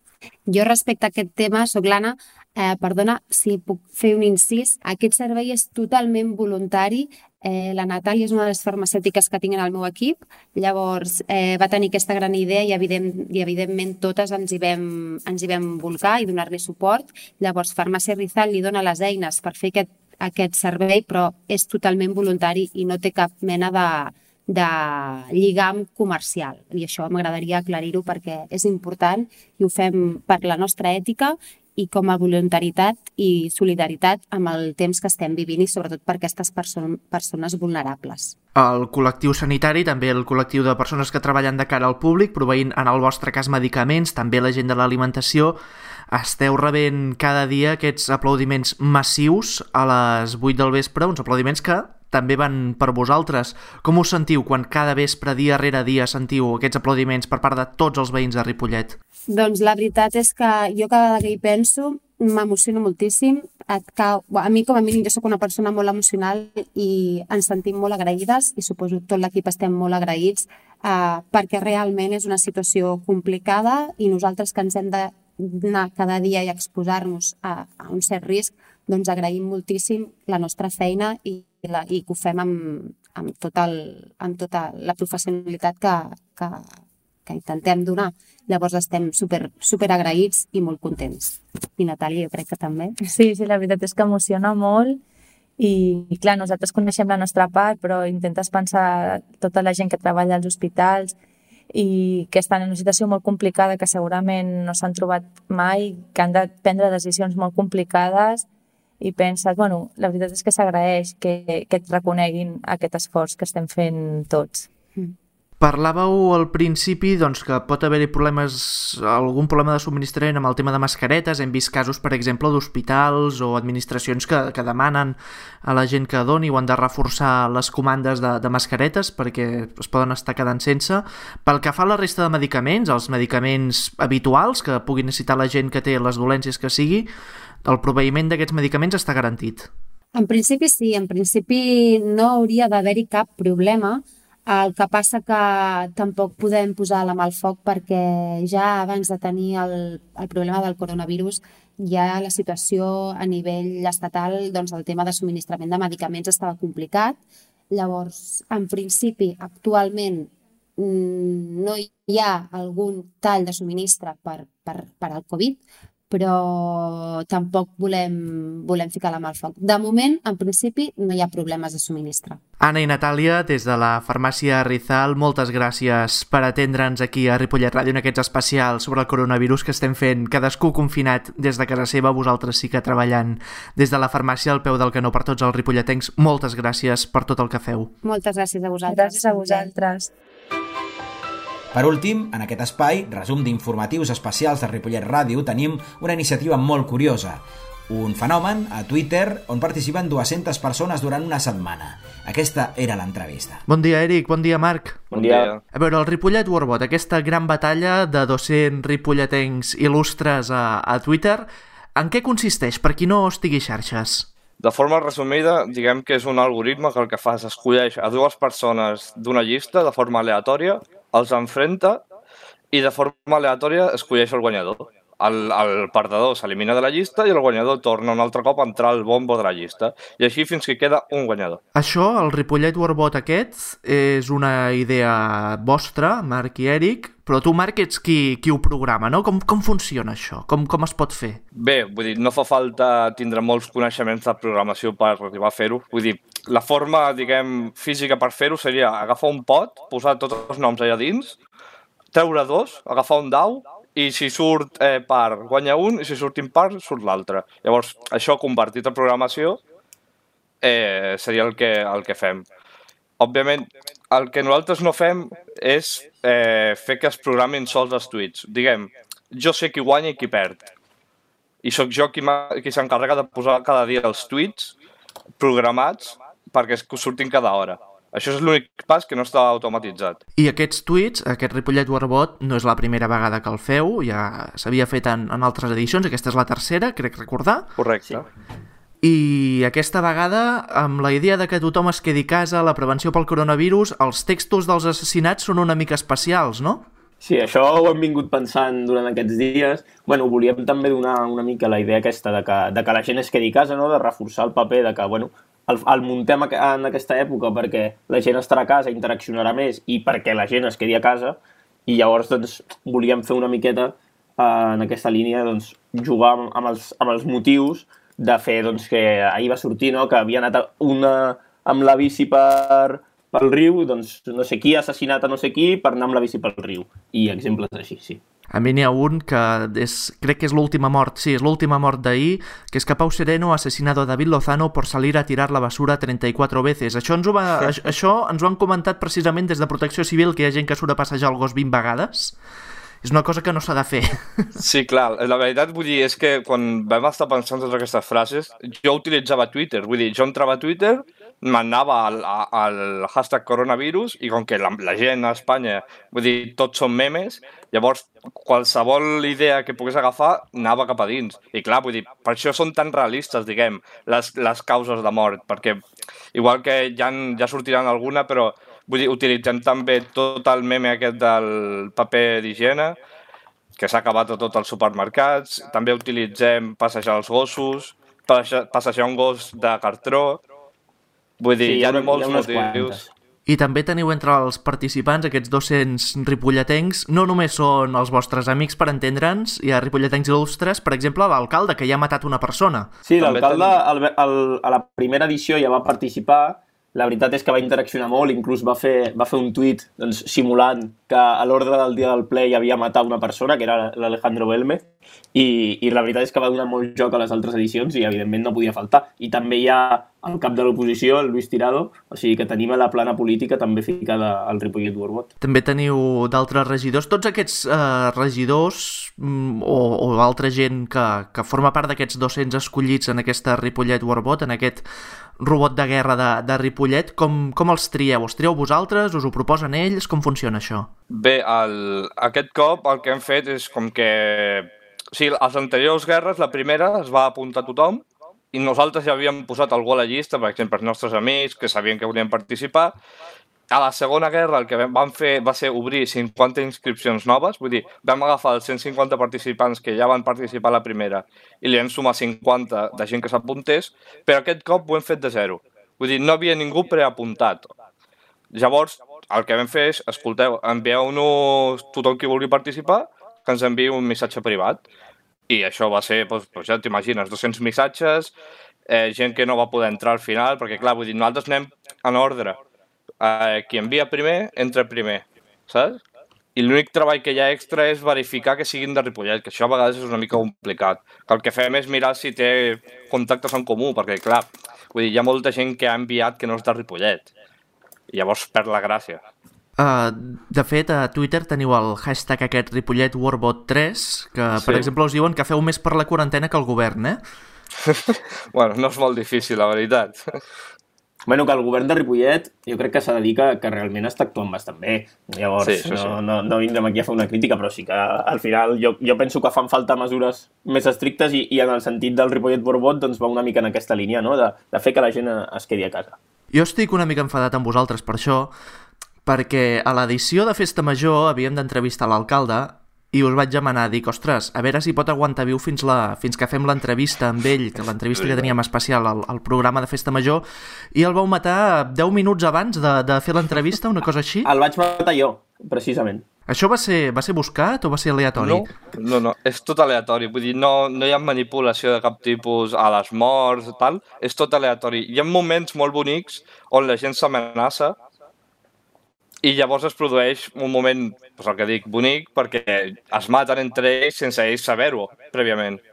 Jo respecte a aquest tema, soc l'Anna, eh, perdona si puc fer un incís, aquest servei és totalment voluntari. Eh, la Natàlia és una de les farmacèutiques que tinc en el meu equip, llavors eh, va tenir aquesta gran idea i, evident, i evidentment totes ens hi vam, ens hi vam volcar i donar-li suport. Llavors Farmàcia Rizal li dona les eines per fer aquest, aquest servei, però és totalment voluntari i no té cap mena de, de lligam comercial. I això m'agradaria aclarir-ho perquè és important i ho fem per la nostra ètica i com a voluntaritat i solidaritat amb el temps que estem vivint i sobretot per aquestes perso- persones vulnerables. El col·lectiu sanitari, també el col·lectiu de persones que treballen de cara al públic, proveint en el vostre cas medicaments, també la gent de l'alimentació, esteu rebent cada dia aquests aplaudiments massius a les vuit del vespre, uns aplaudiments que també van per vosaltres. Com us sentiu quan cada vespre, dia rere dia, sentiu aquests aplaudiments per part de tots els veïns de Ripollet? Doncs la veritat és que jo cada vegada que hi penso m'emociono moltíssim. Et cau... A mi com a mínim jo soc una persona molt emocional i ens sentim molt agraïdes i suposo que tot l'equip estem molt agraïts eh, perquè realment és una situació complicada i nosaltres que ens hem d'anar cada dia i exposar-nos a, a un cert risc, doncs agraïm moltíssim la nostra feina i, la, i que ho fem amb, amb, tot el, amb tota la professionalitat que, que, que intentem donar. Llavors estem super, super agraïts i molt contents. I Natàlia, jo crec que també. Sí, sí, la veritat és que emociona molt i, i clar, nosaltres coneixem la nostra part, però intentes pensar tota la gent que treballa als hospitals i que estan en una situació molt complicada, que segurament no s'han trobat mai, que han de prendre decisions molt complicades i penses, bueno, la veritat és que s'agraeix que, que et reconeguin aquest esforç que estem fent tots. Mm. Parlàveu al principi doncs, que pot haver-hi problemes, algun problema de subministrament amb el tema de mascaretes. Hem vist casos, per exemple, d'hospitals o administracions que, que demanen a la gent que doni o han de reforçar les comandes de, de mascaretes perquè es poden estar quedant sense. Pel que fa a la resta de medicaments, els medicaments habituals que pugui necessitar la gent que té les dolències que sigui, el proveïment d'aquests medicaments està garantit? En principi sí, en principi no hauria d'haver-hi cap problema. El que passa que tampoc podem posar la mà al foc perquè ja abans de tenir el, el problema del coronavirus ja la situació a nivell estatal, doncs el tema de subministrament de medicaments estava complicat. Llavors, en principi, actualment no hi ha algun tall de subministre per, per, per al Covid, però tampoc volem, volem ficar la mà al foc. De moment, en principi, no hi ha problemes de subministre. Anna i Natàlia, des de la Farmàcia Rizal, moltes gràcies per atendre'ns aquí a Ripollet Ràdio en aquests especials sobre el coronavirus que estem fent, cadascú confinat des de casa seva, vosaltres sí que treballant des de la farmàcia al peu del canó per tots els ripolletencs. Moltes gràcies per tot el que feu. Moltes gràcies a vosaltres. Gràcies a vosaltres. Per últim, en aquest espai, resum d'informatius especials de Ripollet Ràdio, tenim una iniciativa molt curiosa. Un fenomen a Twitter on participen dues-centes persones durant una setmana. Aquesta era l'entrevista. Bon dia, Eric. Bon dia, Marc. Bon dia. A veure, el Ripollet Warbot, aquesta gran batalla de dos-cents ripolletencs il·lustres a, a Twitter, en què consisteix, per qui no estigui xarxes? De forma resumida, diguem que és un algoritme que el que fa és escolleix a dues persones d'una llista de forma aleatòria, els enfrenta i de forma aleatòria escolleix el guanyador. El, el perdedor s'elimina de la llista i el guanyador torna un altre cop a entrar al bombo de la llista. I així fins que queda un guanyador. Això, el Ripollet Warbot aquest, és una idea vostra, Marc i Eric, però tu, Marc, ets qui, qui ho programa, no? Com, com funciona això? Com, com es pot fer? Bé, vull dir, no fa falta tindre molts coneixements de programació per arribar a fer-ho. Vull dir, la forma, diguem, física per fer-ho seria agafar un pot, posar tots els noms allà dins, treure dos, agafar un dau, i si surt eh, par, guanya un, i si surt impar, surt l'altre. Llavors, això convertit en programació eh, seria el que, el que fem. Òbviament, el que nosaltres no fem és eh, fer que es programin sols els tuits. Diguem, jo sé qui guanya i qui perd. I sóc jo qui, qui s'encarrega de posar cada dia els tuits programats perquè surtin cada hora. Això és l'únic pas que no està automatitzat. I aquests tuits, aquest Ripollet Warbot, no és la primera vegada que el feu, ja s'havia fet en, en altres edicions, aquesta és la tercera, crec recordar. Correcte. Sí. I aquesta vegada, amb la idea de que tothom es quedi a casa, la prevenció pel coronavirus, els textos dels assassinats són una mica especials, no? Sí, això ho hem vingut pensant durant aquests dies. Bueno, volíem també donar una mica la idea aquesta de que, de que la gent es quedi a casa, no? De reforçar el paper, de que, bueno, el, el muntem en aquesta època perquè la gent estarà a casa, interaccionarà més i perquè la gent es quedi a casa, i llavors doncs, volíem fer una miqueta eh, en aquesta línia, doncs, jugar amb, amb, els, amb els motius de fer, doncs, que ahir va sortir, no?, que havia anat una amb la bici per, pel riu, doncs no sé qui ha assassinat a no sé qui per anar amb la bici pel riu, i exemples així, sí. A mi n'hi ha un que és, crec que és l'última mort, sí, és l'última mort d'ahir, que és que Pau Sereno ha assassinado a David Lozano por salir a tirar la basura treinta y cuatro veces. Això ens ho, va, això ens ho han comentat precisament des de Protecció Civil, que hi ha gent que surt a passejar el gos vint vegades. És una cosa que no s'ha de fer. Sí, clar, la veritat, vull dir, és que quan vam estar pensant totes aquestes frases, jo utilitzava Twitter, vull dir, jo entrava a Twitter, m'anava al, al hashtag coronavirus, i com que la, la gent a Espanya, vull dir, tots són memes, llavors qualsevol idea que pogués agafar anava cap a dins. I clar, vull dir, per això són tan realistes, diguem, les, les causes de mort, perquè igual que ja, ja sortiran alguna, però vull dir, utilitzem també tot el meme aquest del paper d'higiene, que s'ha acabat a tots els supermercats, també utilitzem passejar els gossos, passejar un gos de cartró, vull dir, sí, hi ha, hi ha molts hi ha motius. I també teniu entre els participants aquests dos-cents ripolletencs, no només són els vostres amics, per entendre'ns, hi ha ripolletencs il·lustres, per exemple, l'alcalde, que ja ha matat una persona. Sí, l'alcalde ten... a la primera edició ja va participar, la veritat és que va interaccionar molt, inclús va fer, va fer un tuit doncs, simulant que a l'ordre del dia del ple hi havia matat una persona, que era l'Alejandro Belme, i, i la veritat és que va donar molt joc a les altres edicions i evidentment no podia faltar. I també hi ha el cap de l'oposició, el Luis Tirado, o sigui que tenim a la plana política també ficada al Ripollet Warbot. També teniu d'altres regidors. Tots aquests eh, regidors mm, o, o altra gent que, que forma part d'aquests dos-cents escollits en aquesta Ripollet Warbot, en aquest robot de guerra de, de Ripollet, com, com els trieu? Els trieu vosaltres? Us ho proposen ells? Com funciona això? Bé, el, aquest cop el que hem fet és com que... O sigui, a les anteriors guerres, la primera es va apuntar a tothom i nosaltres ja havíem posat algú a la llista, per exemple, els nostres amics que sabien que volien participar. A la segona guerra el que vam fer va ser obrir cinquanta inscripcions noves, vull dir, vam agafar els cent cinquanta participants que ja van participar a la primera i li hem sumat cinquanta de gent que s'apuntés, però aquest cop ho hem fet de zero. Vull dir, no havia ningú preapuntat. Llavors, el que vam fer és, escolteu, envieu-nos tothom qui vulgui participar, que ens enviï un missatge privat. I això va ser, doncs, ja t'imagines, dos-cents missatges, eh, gent que no va poder entrar al final, perquè clar, vull dir, nosaltres anem en ordre. Eh, qui envia primer, entra primer, saps? I l'únic treball que hi ha extra és verificar que siguin de Ripollet, que això a vegades és una mica complicat. Que el que fem és mirar si té contactes en comú, perquè clar, vull dir, hi ha molta gent que ha enviat que no és de Ripollet. I llavors perd la gràcia. Uh, de fet, a Twitter teniu el hashtag aquest Ripollet Warbot tres, que, sí. Per exemple, us diuen que feu més per la quarantena que el govern, eh? Bueno, no és molt difícil, la veritat. Bueno, que el govern de Ripollet jo crec que s'ha de dir que, que realment està actuant bastant bé. Llavors, sí, sí, sí. No, no, no vindrem aquí a fer una crítica, però sí que al final jo, jo penso que fan falta mesures més estrictes i, i en el sentit del Ripollet Warbot doncs va una mica en aquesta línia, no? de, de fer que la gent es quedi a casa. Jo estic una mica enfadat amb vosaltres per això, perquè a l'edició de Festa Major havíem d'entrevistar l'alcalde i us vaig demanar, dic, ostres, a veure si pot aguantar viu fins, la, fins que fem l'entrevista amb ell, que l'entrevista que teníem especial al, al programa de Festa Major, i el vau matar deu minuts abans de, de fer l'entrevista, una cosa així? El vaig matar jo, precisament. Això va ser, va ser buscat o va ser aleatori? No, no, no, és tot aleatori, vull dir, no, no hi ha manipulació de cap tipus a les morts, tal, és tot aleatori. Hi ha moments molt bonics on la gent s'amenaça i llavors es produeix un moment, doncs el que dic, bonic, perquè es maten entre ells sense ells saber-ho prèviament.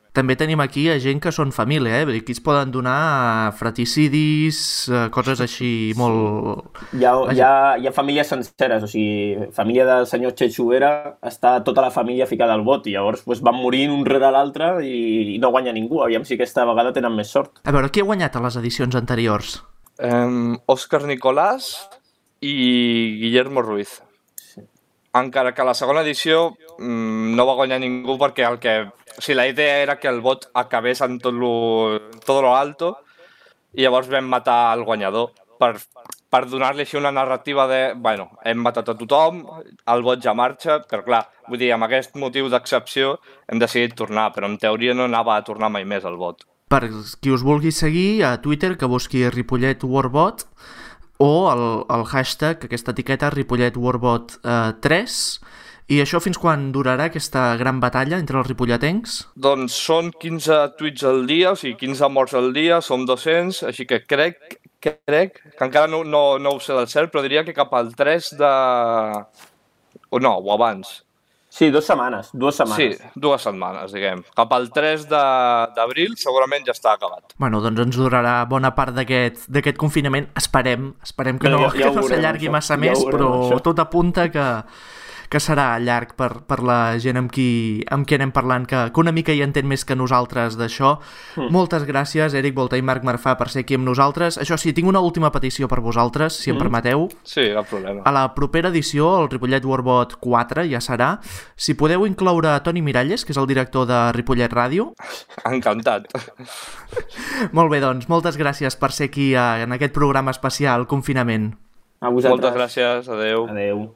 També tenim aquí a gent que són família, eh? Aquí es poden donar fratricidis, coses així molt... Hi ha, hi ha, hi ha famílies senceres, o sigui, família del senyor Chechuera, està tota la família ficada al bot, i llavors pues, van morint un rere l'altre i, i no guanya ningú. Aviam si aquesta vegada tenen més sort. A veure, qui ha guanyat a les edicions anteriors? Um, Òscar Nicolàs i Guillermo Ruiz. Sí. Encara que la segona edició mmm, no va guanyar ningú perquè el que... O sigui, la idea era que el vot acabés en tot lo, tot lo alto i llavors vam matar el guanyador per, per donar-li així una narrativa de, bueno, hem matat a tothom, el vot ja marxa, però clar, vull dir, amb aquest motiu d'excepció hem decidit tornar, però en teoria no anava a tornar mai més el vot. Per qui us vulgui seguir a Twitter, que busqui Ripollet Warbot o el, el hashtag, aquesta etiqueta Ripollet Warbot eh, tres. I això fins quan durarà aquesta gran batalla entre els ripolletens? Doncs són quinze tuits al dia, o sigui, quinze morts al dia, som dos-cents, així que crec, crec que encara no, no, no ho sé del cert, però diria que cap al tres de... O no, o abans. Sí, dues setmanes, dues setmanes. Sí, dues setmanes, diguem. Cap al tres d'abril segurament ja està acabat. Bueno, doncs ens durarà bona part d'aquest d'aquest confinament. Esperem, esperem que no, ja, ja que no s'allargui massa ja més, però això. Tot apunta que... que serà llarg per, per la gent amb qui, amb qui anem parlant, que, que una mica hi entén més que nosaltres d'això. Mm. Moltes gràcies, Eric Volta i Marc Marfà, per ser aquí amb nosaltres. Això sí, tinc una última petició per vosaltres, si mm. em permeteu. Sí, cap problema. A la propera edició, el Ripollet Warbot quatre ja serà. Si podeu incloure Toni Miralles, que és el director de Ripollet Ràdio. Encantat. Molt bé, doncs, moltes gràcies per ser aquí en aquest programa especial Confinament. A vosaltres. Moltes gràcies, adeu. Adeu.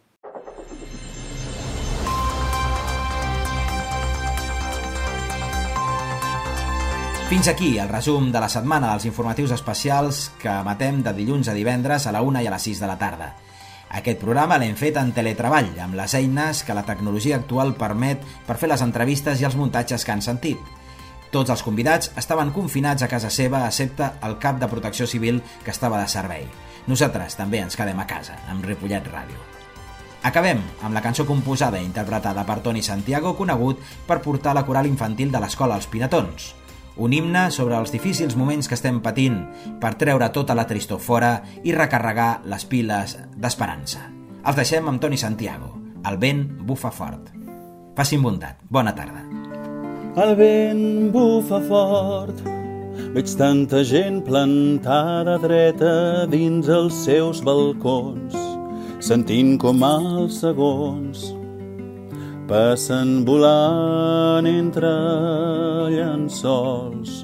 Fins aquí el resum de la setmana dels informatius especials que emetem de dilluns a divendres a la una i a les sis de la tarda. Aquest programa l'hem fet en teletreball, amb les eines que la tecnologia actual permet per fer les entrevistes i els muntatges que han sentit. Tots els convidats estaven confinats a casa seva, excepte el cap de Protecció Civil, que estava de servei. Nosaltres també ens quedem a casa, amb Ripollet Ràdio. Acabem amb la cançó composada i interpretada per Toni Santiago, conegut per portar la coral infantil de l'escola Els Pinatons. Un himne sobre els difícils moments que estem patint per treure tota la tristor fora i recarregar les piles d'esperança. Els deixem amb Toni Santiago. El vent bufa fort. Facin bondat. Bona tarda. El vent bufa fort. Veig tanta gent plantada dreta dins els seus balcons, sentint com els segons passen volant entre llençols.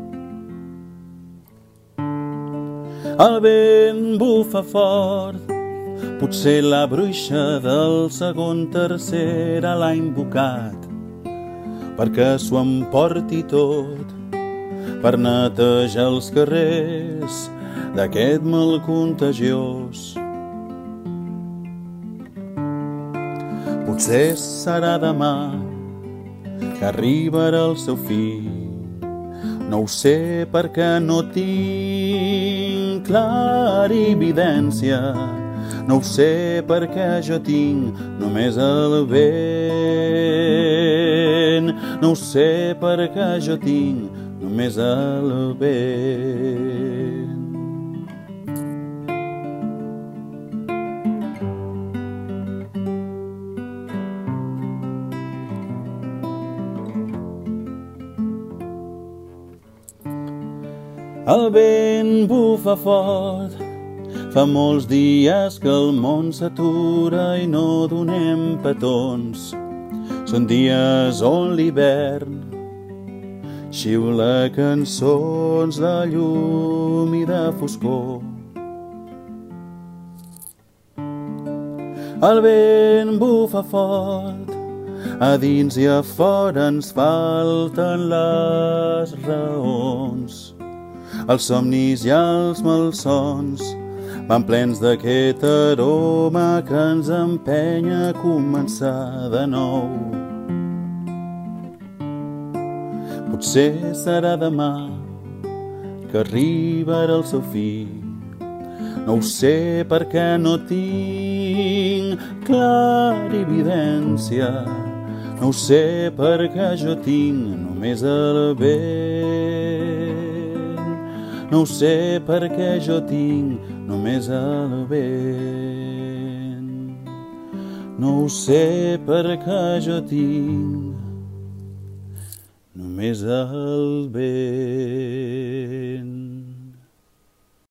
El vent bufa fort, potser la bruixa del segon tercera l'ha invocat perquè s'ho emporti tot, per netejar els carrers d'aquest mal contagiós. Potser serà demà que arribarà el seu fill. No ho sé perquè no tinc clarividència. No ho sé perquè jo tinc només el vent. No ho sé perquè jo tinc només el vent. El vent bufa fort, fa molts dies que el món s'atura i no donem petons. Són dies on l'hivern xiula cançons de llum i de foscor. El vent bufa fort, a dins i a fora ens falten les raons. Els somnis i els malsons van plens d'aquest aroma que ens empenya a començar de nou. Potser serà demà que arribarà el seu fill. No ho sé perquè no tinc clarividència. No ho sé perquè jo tinc només el vent. No ho sé perquè jo tinc només el vent. No ho sé perquè jo tinc només el vent.